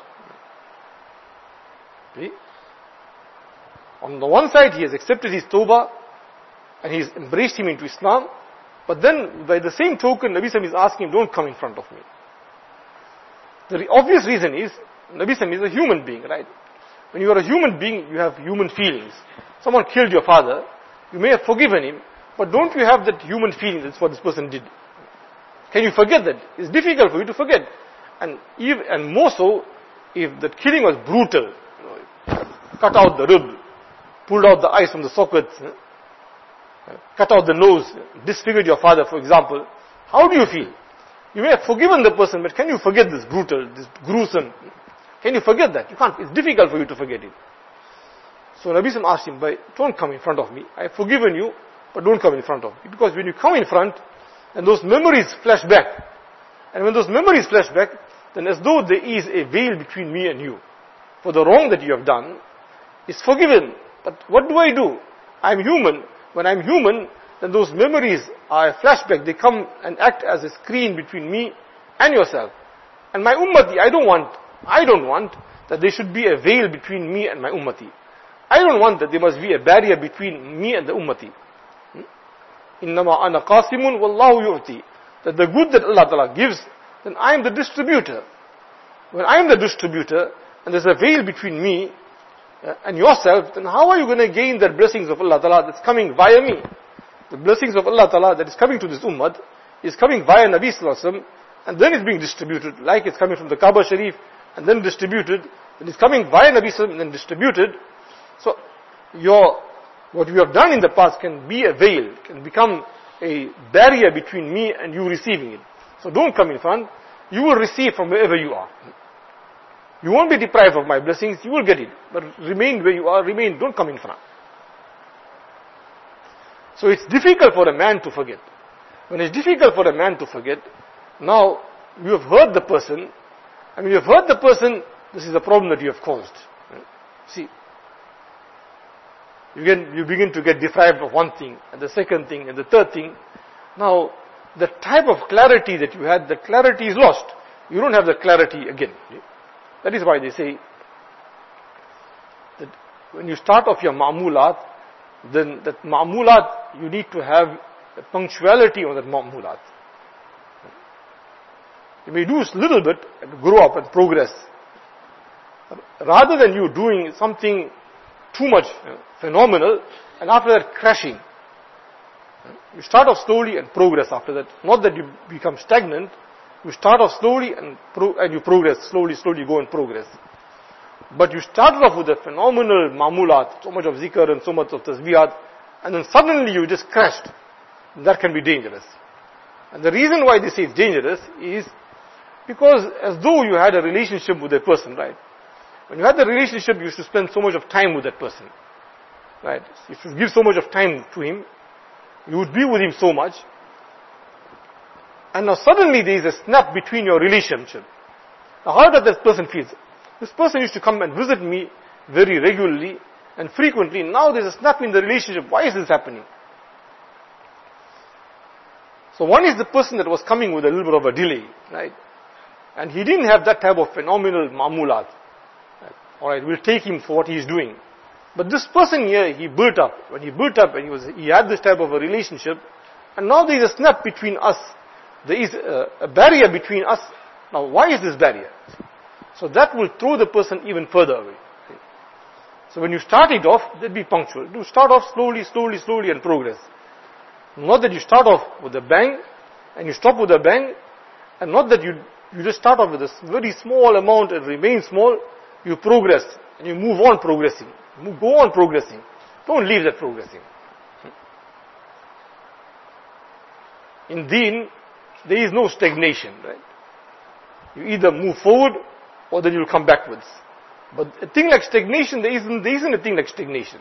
See? On the one side he has accepted his tawbah and he has embraced him into Islam, but then by the same token Nabi Sam is asking him, don't come in front of me. The obvious reason is Nabi Sam is a human being, right? When you are a human being, you have human feelings. Someone killed your father, you may have forgiven him, but don't you have that human feeling, that's what this person did? Can you forget that? It's difficult for you to forget. And more so, if the killing was brutal, cut out the rib, pulled out the eyes from the sockets, cut out the nose, disfigured your father, for example, how do you feel? You may have forgiven the person, but can you forget this brutal, this gruesome? Can you forget that? You can't. It's difficult for you to forget it. So Nabi Sallam asked him, don't come in front of me. I have forgiven you, but don't come in front of me. Because when you come in front, and those memories flash back. And when those memories flash back, then as though there is a veil between me and you. For the wrong that you have done is forgiven. But what do? I'm human. When I'm human, then those memories are a flashback. They come and act as a screen between me and yourself. And my ummati, I don't want that there should be a veil between me and my ummati. I don't want that there must be a barrier between me and the ummati. Innama ana qasimun wallahu yu'ti. That the good that Allah Ta'ala gives, then I am the distributor. When I am the distributor, and there's a veil between me and yourself, then how are you going to gain the blessings of Allah Ta'ala that's coming via me? The blessings of Allah Ta'ala that is coming to this ummah is coming via Nabi Sallallahu Alaihi Wasallam, and then it's being distributed, like it's coming from the Kaaba Sharif, and then distributed, and it's coming via Nabi Sallallahu Alaihi Wasallam and then distributed. So, what you have done in the past can be a veil, can become a barrier between me and you receiving it. So don't come in front, you will receive from wherever you are. You won't be deprived of my blessings, you will get it. But remain where you are, don't come in front. So it's difficult for a man to forget. When it's difficult for a man to forget, now you have hurt the person, and when you have hurt the person, this is the problem that you have caused. See, you begin to get deprived of one thing, and the second thing, and the third thing. Now, the type of clarity that you had, the clarity is lost. You don't have the clarity again. That is why they say that when you start off your ma'mulat, then that ma'mulat, you need to have a punctuality on that ma'mulat. You may do a little bit and grow up and progress. Rather than you doing something too much phenomenal and after that crashing. You start off slowly and progress after that. Not that you become stagnant. You start off slowly and you progress. Slowly go and progress. But you started off with a phenomenal ma'mulat, so much of zikr and so much of tasbihat, and then suddenly you just crashed. That can be dangerous. And the reason why they say it's dangerous is because as though you had a relationship with a person, right? When you had the relationship, you should spend so much of time with that person. Right? You should give so much of time to him. You would be with him so much. And now suddenly there is a snap between your relationship. Now how does that person feel? This person used to come and visit me very regularly and frequently. Now there is a snap in the relationship. Why is this happening? So one is the person that was coming with a little bit of a delay. Right? And he didn't have that type of phenomenal ma'mulat. Alright, we'll take him for what he is doing. But this person here, he built up. When he built up and he had this type of a relationship, and now there is a snap between us. There is a barrier between us. Now why is this barrier? So that will throw the person even further away. So when you start it off, then be punctual. Do start off slowly and progress. Not that you start off with a bang, and you stop with a bang, and not that you just start off with a very small amount and remain small. You progress, and you move on progressing. Go on progressing. Don't leave that progressing. In Deen, there is no stagnation, right? You either move forward, or then you'll come backwards. But a thing like stagnation, there isn't a thing like stagnation.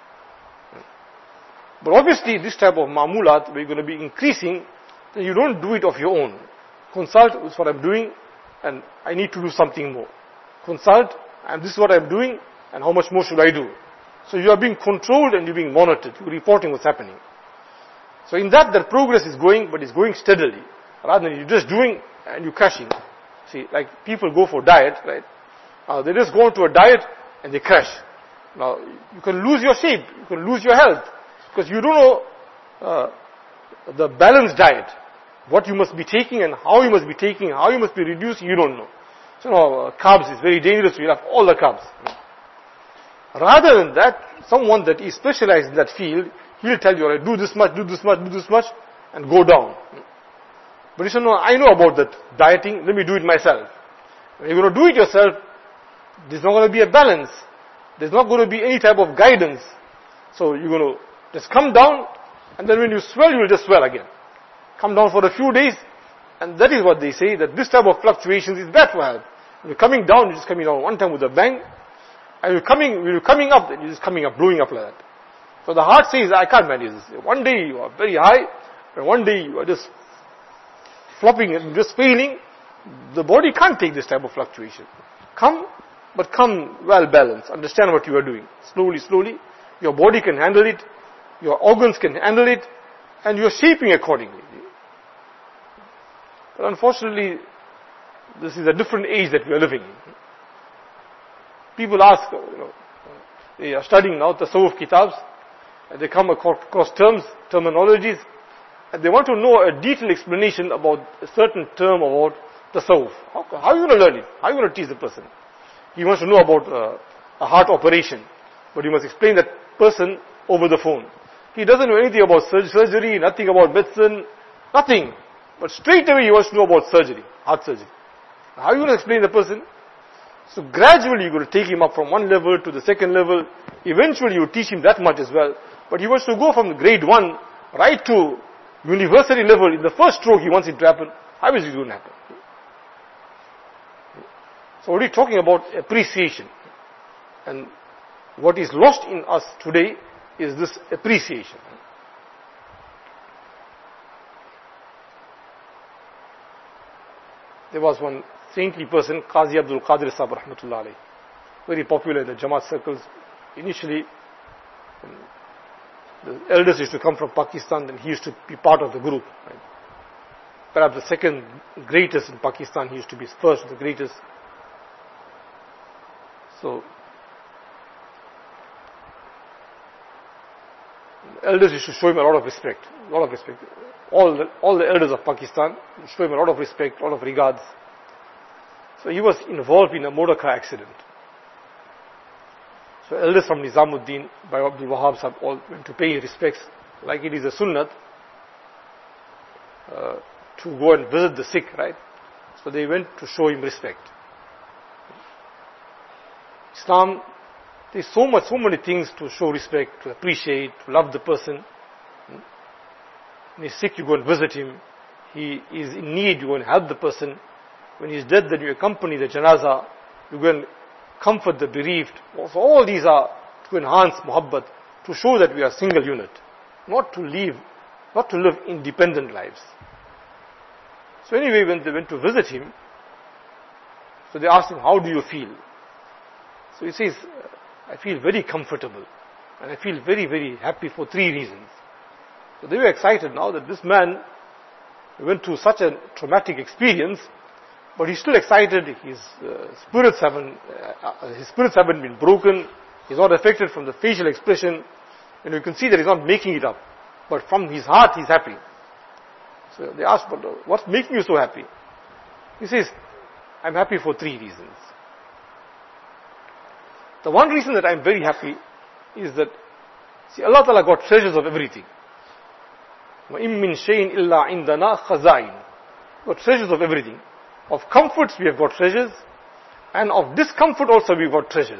But obviously, this type of ma'mulat, where you're going to be increasing, then you don't do it of your own. Consult with what I'm doing, and I need to do something more. Consult, and this is what I'm doing, and how much more should I do? So you are being controlled and you're being monitored. You're reporting what's happening. So in that progress is going, but it's going steadily. Rather than you're just doing and you're crashing. See, like people go for diet, right? They just go into a diet and they crash. Now, you can lose your shape, you can lose your health, because you don't know the balanced diet. What you must be taking and how you must be taking, how you must be reducing, you don't know. So carbs is very dangerous, you have all the carbs. Rather than that, someone that is specialized in that field, he'll tell you, all right, do this much, and go down. But you say, no, I know about that dieting, let me do it myself. When you're going to do it yourself, there's not going to be a balance. There's not going to be any type of guidance. So you're going to just come down, and then when you swell, you will just swell again. Come down for a few days, and that is what they say, that this type of fluctuations is bad for health. When you're coming down, you're just coming down one time with a bang, and when you're coming up, then you're just coming up, blowing up like that. So the heart says, I can't manage this. One day you are very high, and one day you are just flopping and just failing. The body can't take this type of fluctuation. Come well balanced. Understand what you are doing. Slowly. Your body can handle it. Your organs can handle it. And you are shaping accordingly. But unfortunately, this is a different age that we are living in. People ask, they are studying now tasawwuf kitabs, and they come across terminologies, and they want to know a detailed explanation about a certain term about tasawwuf. How are you going to learn it? How are you going to teach the person? He wants to know about a heart operation, but you must explain that person over the phone. He doesn't know anything about surgery, nothing about medicine, nothing. But straight away he wants to know about surgery, heart surgery. How are you going to explain the person? So gradually you're going to take him up from one level to the second level. Eventually you teach him that much as well. But he wants to go from grade 1 right to university level. In the first stroke he wants it to happen. How is it going to happen? So what are we talking about? Appreciation. And what is lost in us today is this appreciation. There was one saintly person, Qazi Abdul Qadir Sahib Rahmatullah Alayhi, very popular in the Jamaat circles. Initially, the elders used to come from Pakistan, and he used to be part of the group. Right? Perhaps the second greatest in Pakistan, he used to be first the greatest. So, the elders used to show him a lot of respect, All the elders of Pakistan show him a lot of respect, a lot of regards. So he was involved in a motor car accident. So elders from Nizamuddin by Abdul Wahab Sahib all went to pay respects, like it is a sunnat to go and visit the sick, right? So they went to show him respect. Islam, there's so many things to show respect, to appreciate, to love the person. When he's sick, you go and visit him. He is in need, you go and help the person. When he's dead, then you accompany the janazah. You go and comfort the bereaved. So all these are to enhance muhabbat, to show that we are a single unit. Not to live independent lives. So anyway, when they went to visit him, so they asked him, how do you feel? So he says, I feel very comfortable. And I feel very, very happy for 3 reasons. So they were excited now that this man went through such a traumatic experience, but he's still excited. His spirits haven't been broken. He's not affected from the facial expression, and you can see that he's not making it up. But from his heart, he's happy. So they asked, but what's making you so happy? He says, I'm happy for 3 reasons. The one reason that I'm very happy is that, see, Allah Ta'ala got treasures of everything. وَإِن مِّن شَيْءٍ إِلَّا عِنْدَنَا خَزَائِنُ. Got treasures of everything. Of comforts we have got treasures, and of discomfort also we've got treasures.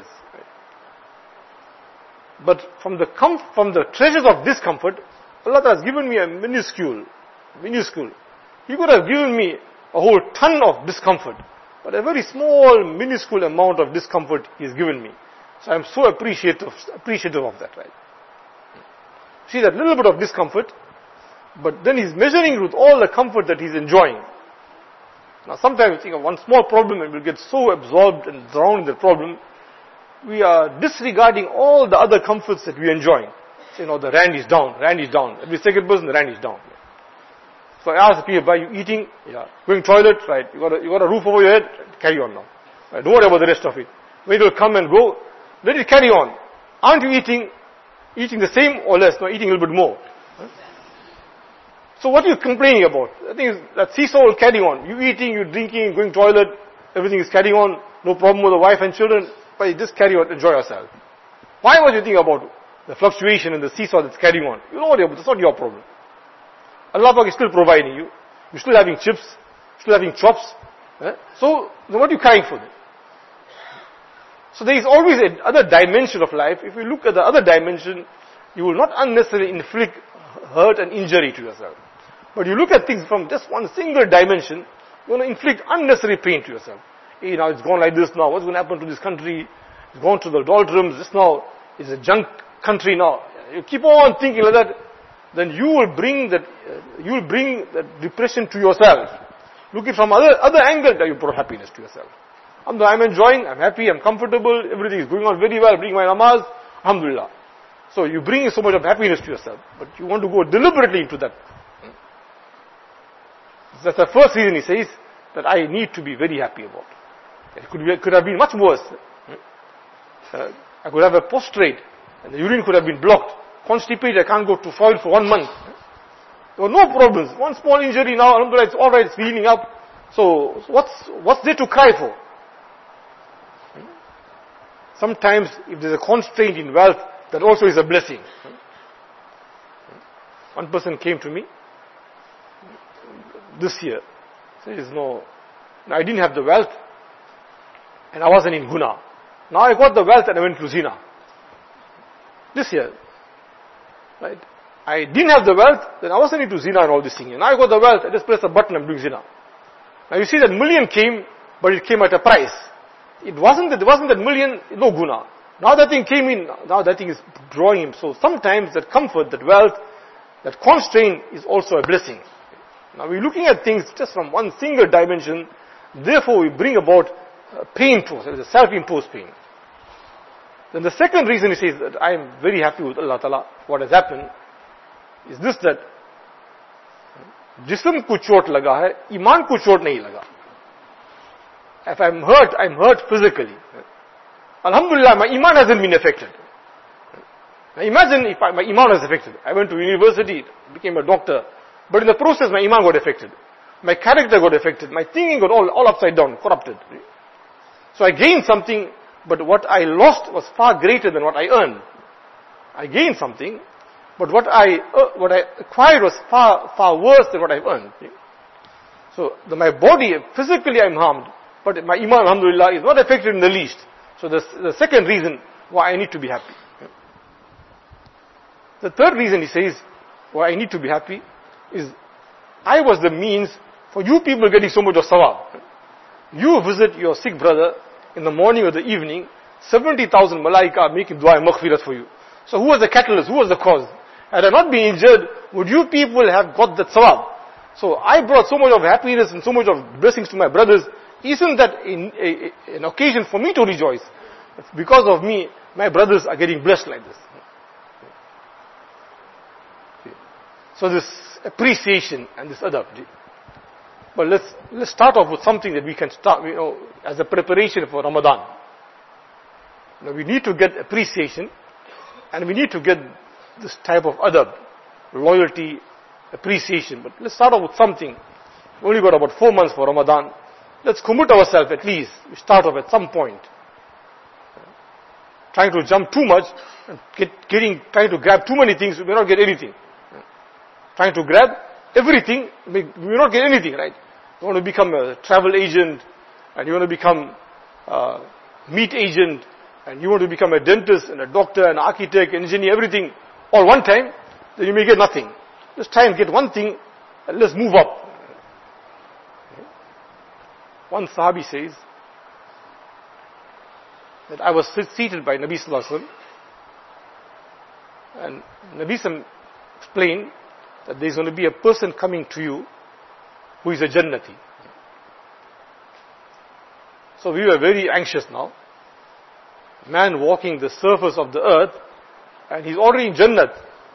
But from the treasures of discomfort, Allah Ta'ala has given me a minuscule. He could have given me a whole ton of discomfort, but a very small, minuscule amount of discomfort He has given me. So I'm so appreciative of that, right? See that little bit of discomfort, but then he's measuring it with all the comfort that he's enjoying. Now sometimes we think of one small problem and we'll get so absorbed and drowned in the problem, we are disregarding all the other comforts that we are enjoying. So, the rand is down. Every second person, the rand is down. So I ask the people, are you eating? Yeah. Going toilet? Right. You got a roof over your head? Carry on now. Right. Don't worry about the rest of it. When it will come and go, let it carry on. Aren't you eating the same or less? No, eating a little bit more. So what are you complaining about? I think that seesaw will carry on. You eating, you drinking, going toilet, everything is carrying on. No problem with the wife and children. But you just carry on, enjoy yourself. Why would you think about the fluctuation in the seesaw that's carrying on? You know what, that's not your problem. Allah Pak is still providing you. You're still having chips, still having chops. So what are you crying for? So there is always another dimension of life. If you look at the other dimension, you will not unnecessarily inflict hurt and injury to yourself. But you look at things from just one single dimension, you're going to inflict unnecessary pain to yourself. Hey, now it's gone like this now. What's going to happen to this country? It's gone to the doldrums. This now is a junk country now. You keep on thinking like that, then you will bring that depression to yourself. Look at from other angle that you brought happiness to yourself. I'm enjoying, I'm happy, I'm comfortable, everything is going on very well, bring my namaz, alhamdulillah. So you bring so much of happiness to yourself, but you want to go deliberately into that. That's the first reason he says that I need to be very happy about. It could have been much worse. I could have a prostrate, and the urine could have been blocked. Constipated, I can't go to toilet for 1 month. There were no problems. One small injury now, alhamdulillah, it's alright, it's healing up. So what's there to cry for? Sometimes, if there's a constraint in wealth, that also is a blessing. One person came to me. this year. Says, no, I didn't have the wealth and I wasn't in guna. Now I got the wealth and I went to zina. This year. Right? I didn't have the wealth, then I wasn't into zina and all this thing. And now I got the wealth, I just press a button, I'm doing zina. Now you see that million came, but it came at a price. It wasn't that million, no guna. Now that thing came in, now that thing is drawing him. So sometimes that comfort, that wealth, that constraint is also a blessing. Now we're looking at things just from one single dimension, therefore we bring about pain to us, it is a self-imposed pain. Then the second reason he says that I am very happy with Allah Ta'ala, what has happened, is this that जिस्म को चोट लगा है, ईमान को चोट नहीं लगा. If I'm hurt physically. Alhamdulillah, my iman hasn't been affected. Now imagine if my iman was affected. I went to university, became a doctor, but in the process my iman got affected. My character got affected. My thinking got all upside down, corrupted. So I gained something, but what I lost was far greater than what I earned. I gained something, but what I acquired was far worse than what I've earned. So my body, physically I'm harmed, but my iman, alhamdulillah, is not affected in the least. So the second reason why I need to be happy. The third reason he says why I need to be happy is I was the means for you people getting so much of sawab. You visit your sick brother in the morning or the evening, 70,000 malaika are making dua and maghfirat for you. So who was the catalyst? Who was the cause? Had I not been injured, would you people have got that sawab? So I brought so much of happiness and so much of blessings to my brothers. Isn't that an occasion for me to rejoice? Because of me, my brothers are getting blessed like this. So this appreciation and this adab. But let's start off with something that we can start, as a preparation for Ramadan. We need to get appreciation, and we need to get this type of adab, loyalty, appreciation. But let's start off with something. We only got about 4 months for Ramadan. Let's commit ourselves at least. We start off at some point. Trying to jump too much, and trying to grab too many things, we may not get anything. Trying to grab everything, we will not get anything, right? You want to become a travel agent, and you want to become a meat agent, and you want to become a dentist, and a doctor, an architect, engineer, everything, all one time, then you may get nothing. Let's try and get one thing, and let's move up. One Sahabi says, that I was seated by Nabi Sallallahu Alaihi Wasallam, and Nabi Sallallahu explained that there is going to be a person coming to you who is a Jannati. So we were very anxious now. Man walking the surface of the earth, and he's already in Jannat.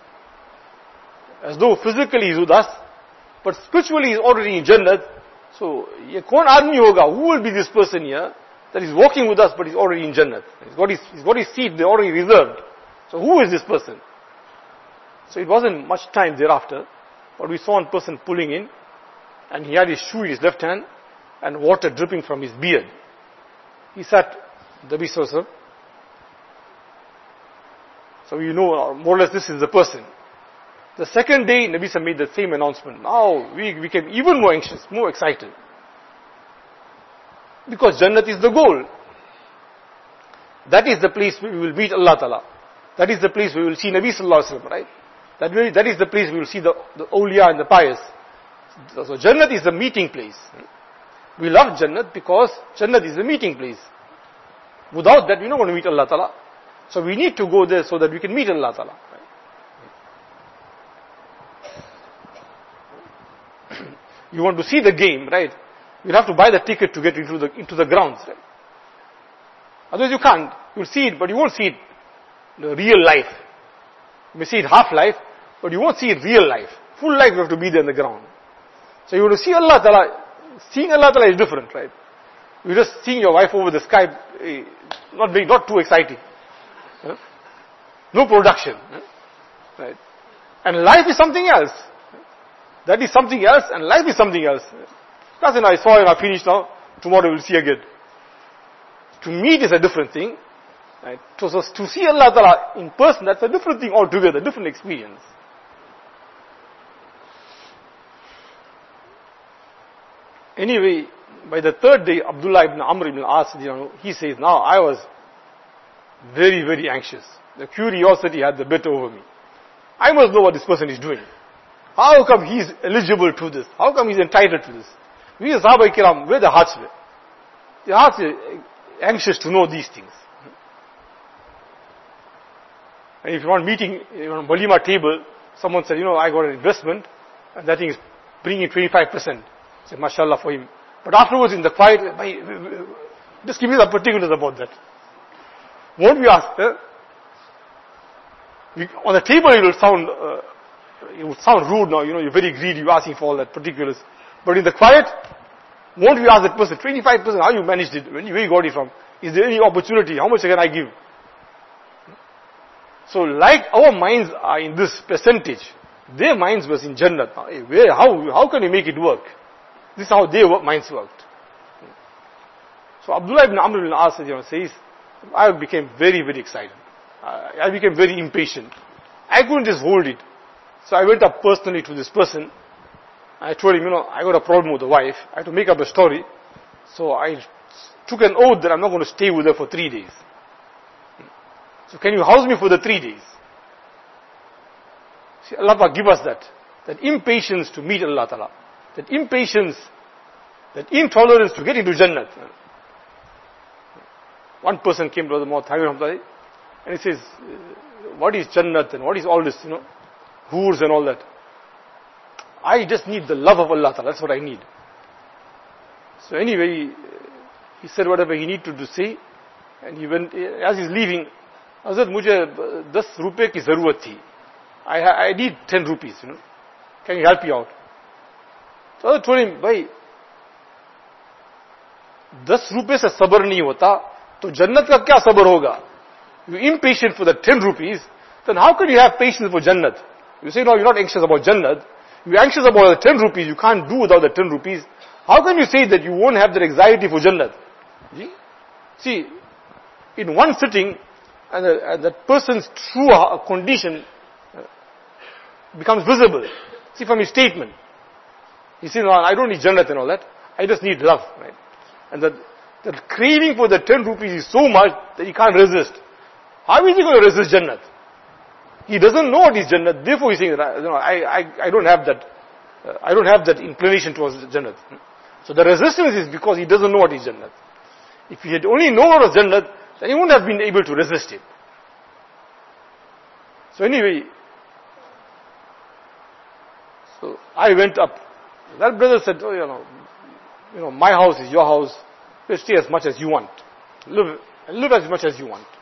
As though physically he's with us, but spiritually he's already in Jannat. So, ye kaun aadmi hoga? Who will be this person here that is walking with us but he's already in Jannat? He's got his seat, they already reserved. So who is this person? So it wasn't much time thereafter, but we saw one person pulling in, and he had his shoe in his left hand, and water dripping from his beard. He sat, Nabi Sallallahu Alaihi Wasallam. So you know, more or less this is the person. The second day, Nabi Sallallahu made the same announcement. Now we became even more anxious, more excited. Because Jannat is the goal. That is the place where we will meet Allah Ta'ala. That is the place where we will see Nabi Sallallahu Alaihi Wasallam, right? That is the place we will see the awliya and the pious. So Jannat is the meeting place. We love Jannat because Jannat is the meeting place. Without that, we're not going to meet Allah Ta'ala. So we need to go there so that we can meet Allah Ta'ala. You want to see the game, right? You'll have to buy the ticket to get into the grounds, right? Otherwise you can't. You'll see it, but you won't see it in real life. You may see it half life, but you won't see it real life. Full life you have to be there in the ground. So you want to see Allah Ta'ala. Seeing Allah Ta'ala is different, right? You're just seeing your wife over the Skype, not too exciting. No production. Right? And life is something else. That is something else, and life is something else. Because I saw and I finished now, tomorrow we'll see again. To meet is a different thing. Right? So to see Allah Ta'ala in person, that's a different thing altogether, different experience. Anyway, by the third day, Abdullah ibn Amr ibn al-As, he says, now I was very, very anxious. The curiosity had the better over me. I must know what this person is doing. How come he is eligible to this? How come he is entitled to this? We as Sahaba Kiram, where the hearts were. The hearts were anxious to know these things. And if you want meeting on Walima table, someone said, I got an investment, and that thing is bringing 25%. Say, mashallah for him. But afterwards in the quiet, just give me the particulars about that. Won't we ask? On the table it will sound rude now, you're very greedy, you're asking for all that particulars. But in the quiet, won't we ask that person, 25%, how you managed it, where you got it from? Is there any opportunity? How much can I give? So like our minds are in this percentage, their minds was in Jannat. How can you make it work? This is how their minds worked. So Abdullah ibn Amr ibn al-As says, I became very, very excited. I became very impatient. I couldn't just hold it. So I went up personally to this person. I told him, I got a problem with the wife. I had to make up a story. So I took an oath that I'm not going to stay with her for 3 days. So can you house me for the 3 days? See, Allah give us that impatience to meet Allah Ta'ala. That impatience, that intolerance to get into Jannat. One person came to the Mawt and he says, what is Jannat and what is all this, hoors and all that. I just need the love of Allah Ta'ala, that's what I need. So anyway, he said whatever he needed to say, and he went, as he's leaving, Hazrat, mujhe 10 rupees ki zarurat thi. I need 10 rupees, Can you help me out? So I told him, bhai, 10 rupees se sabr nahi hota, to Jannat ka kya sabr hoga? You're impatient for the 10 rupees, then how can you have patience for Jannat? You say, no, you're not anxious about Jannat. You're anxious about the 10 rupees, you can't do without the 10 rupees. How can you say that you won't have that anxiety for Jannat? See, in one sitting, and that person's true condition becomes visible. See, from his statement. He says, no, I don't need Jannat and all that. I just need love, right? And the craving for the 10 rupees is so much that he can't resist. How is he going to resist Jannat? He doesn't know what is Jannat. Therefore, he's saying that I don't have that. I don't have that inclination towards Jannat. So the resistance is because he doesn't know what is Jannat. If he had only known what was Jannat, then he wouldn't have been able to resist it. So anyway, so I went up. That brother said, my house is your house. You stay as much as you want. Live as much as you want.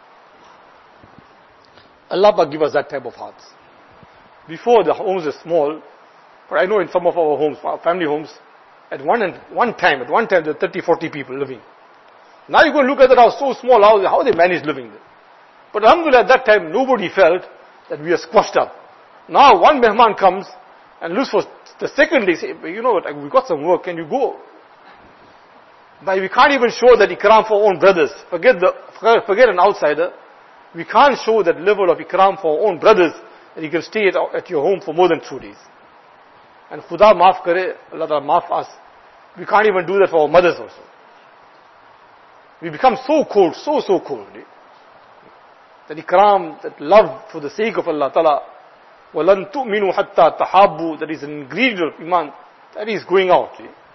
Allah give us that type of hearts. Before the homes were small, but I know in some of our homes, our family homes, at one time there were 30, 40 people living. Now you go and look at that house, so small house, how they managed living there. But alhamdulillah, at that time, nobody felt that we are squashed up. Now one mehman comes and looks for the second day, say, you know what, we got some work, can you go? But we can't even show that ikram for our own brothers. Forget an outsider. We can't show that level of ikram for our own brothers that you can stay at your home for more than 2 days. And Khuda maaf kare, Allah Ta'ala maaf us. We can't even do that for our mothers also. We become so cold, so cold. That ikram, that love for the sake of Allah Ta'ala, وَلَن تُؤْمِنُوا حَتَّى تَحَابُّوا, that is an ingredient of iman, that is going out.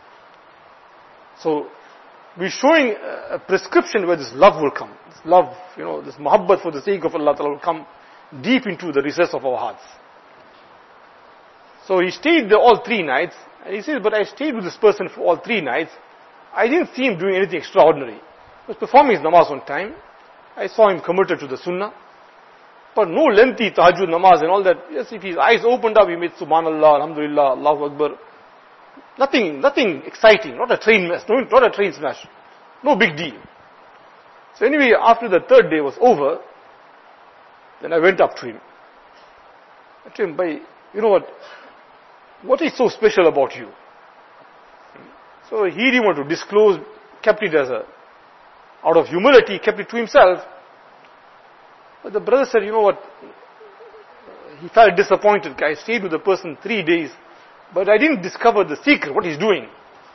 So, we're showing a prescription where this love will come. This love, this muhabbat for the sake of Allah Ta'ala will come deep into the recess of our hearts. So he stayed there all 3 nights, and he says, but I stayed with this person for all 3 nights. I didn't see him doing anything extraordinary. He was performing his namaz on time. I saw him committed to the sunnah. But no lengthy tahajjud namaz and all that. Yes, if his eyes opened up, he made subhanallah, alhamdulillah, Allahu Akbar. Nothing exciting, not a train smash. No big deal. So anyway, after the 3rd day was over, then I went up to him. I told him, bhai, you know what is so special about you? So he didn't want to disclose, kept it out of humility, kept it to himself. But the brother said, you know what, he felt disappointed. I stayed with the person 3 days, but I didn't discover the secret, what he's doing.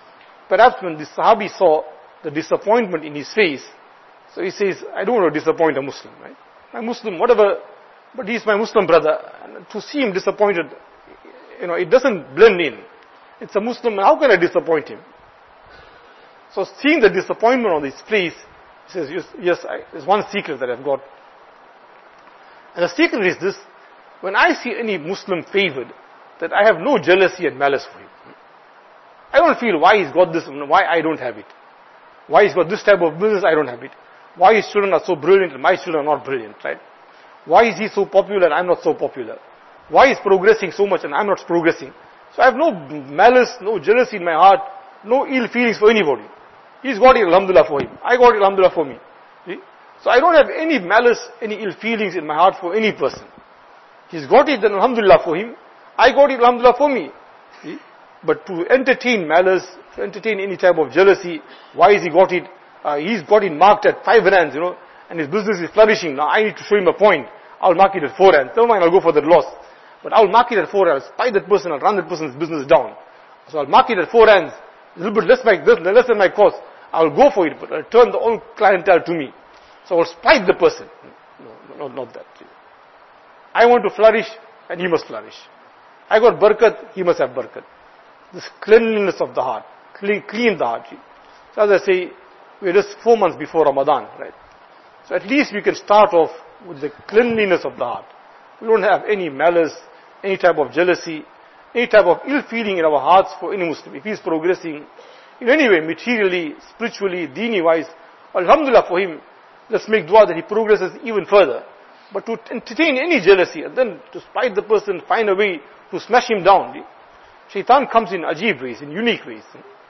perhaps when the Sahabi saw the disappointment in his face, so he says, I don't want to disappoint a Muslim, right? My Muslim, whatever, but he's my Muslim brother. And to see him disappointed, it doesn't blend in. It's a Muslim, how can I disappoint him? So seeing the disappointment on his face, he says, yes, there's one secret that I've got. And the secret is this: when I see any Muslim favored, that I have no jealousy and malice for him. I don't feel why he's got this and why I don't have it. Why he's got this type of business, I don't have it. Why his children are so brilliant and my children are not brilliant, right? Why is he so popular and I'm not so popular? Why is progressing so much and I'm not progressing? So I have no malice, no jealousy in my heart, no ill feelings for anybody. He's got it, alhamdulillah, for him. I got it, alhamdulillah, for me. See? So I don't have any malice, any ill feelings in my heart for any person. He's got it, then alhamdulillah for him. I got it, alhamdulillah, for me. See? But to entertain malice, to entertain any type of jealousy, why has he got it? He's got it marked at 5 rands, and his business is flourishing. Now I need to show him a point. I'll mark it at 4 rands. Never mind, I'll go for that loss. But I'll mark it at 4 rands. Spy that person, I'll run that person's business down. So I'll mark it at 4 rands. A little bit less than my cost. I'll go for it, but I'll turn the whole clientele to me. So I'll spite the person. No, not that. I want to flourish, and he must flourish. I got barakat, he must have barakat. This cleanliness of the heart. Clean the heart. So as I say, we're just 4 months before Ramadan, right? So at least we can start off with the cleanliness of the heart. We don't have any malice, any type of jealousy, any type of ill feeling in our hearts for any Muslim. If he is progressing in any way, materially, spiritually, dini-wise, alhamdulillah for him, let's make dua that he progresses even further. But to entertain any jealousy and then to spite the person, find a way to smash him down, shaitan comes in ajib ways, in unique ways.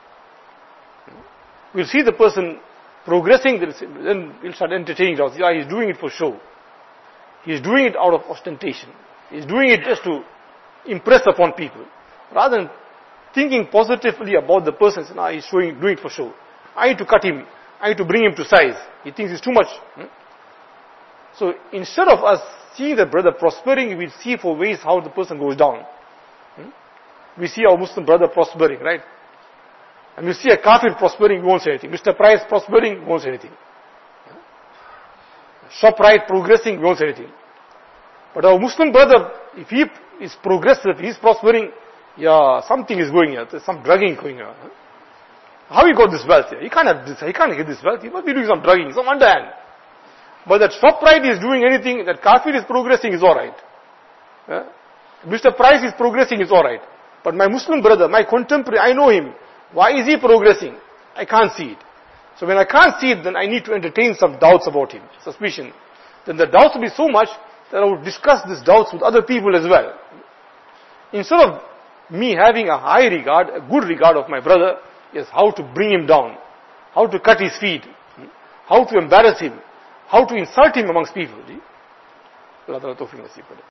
We'll see the person progressing, then we'll start entertaining doubts. Yeah, he's doing it for show. He's doing it out of ostentation. He's doing it just to impress upon people. Rather than thinking positively about the person, he's doing it for show. I need to cut him. I need to bring him to size. He thinks it's too much. So instead of us seeing the brother prospering, we see for ways how the person goes down. We see our Muslim brother prospering, right? And we see a kafir prospering, we won't say anything. Mr. Price prospering, we won't say anything. ShopRite progressing, we won't say anything. But our Muslim brother, if he is progressive, he is prospering, something is going here. There's some drugging going here. How he got this wealth here? He can't have this. He can't get this wealth. He must be doing some drugging, some underhand. But that ShopRite is doing anything, that kafir is progressing is alright. Mr. Price is progressing is alright. But my Muslim brother, my contemporary, I know him. Why is he progressing? I can't see it. So when I can't see it, then I need to entertain some doubts about him, suspicion. Then the doubts will be so much that I would discuss these doubts with other people as well. Instead of me having a high regard, a good regard of my brother, is how to bring him down, how to cut his feet, how to embarrass him, how to insult him amongst people. Allah Ta'ala tawfiq nasib kare.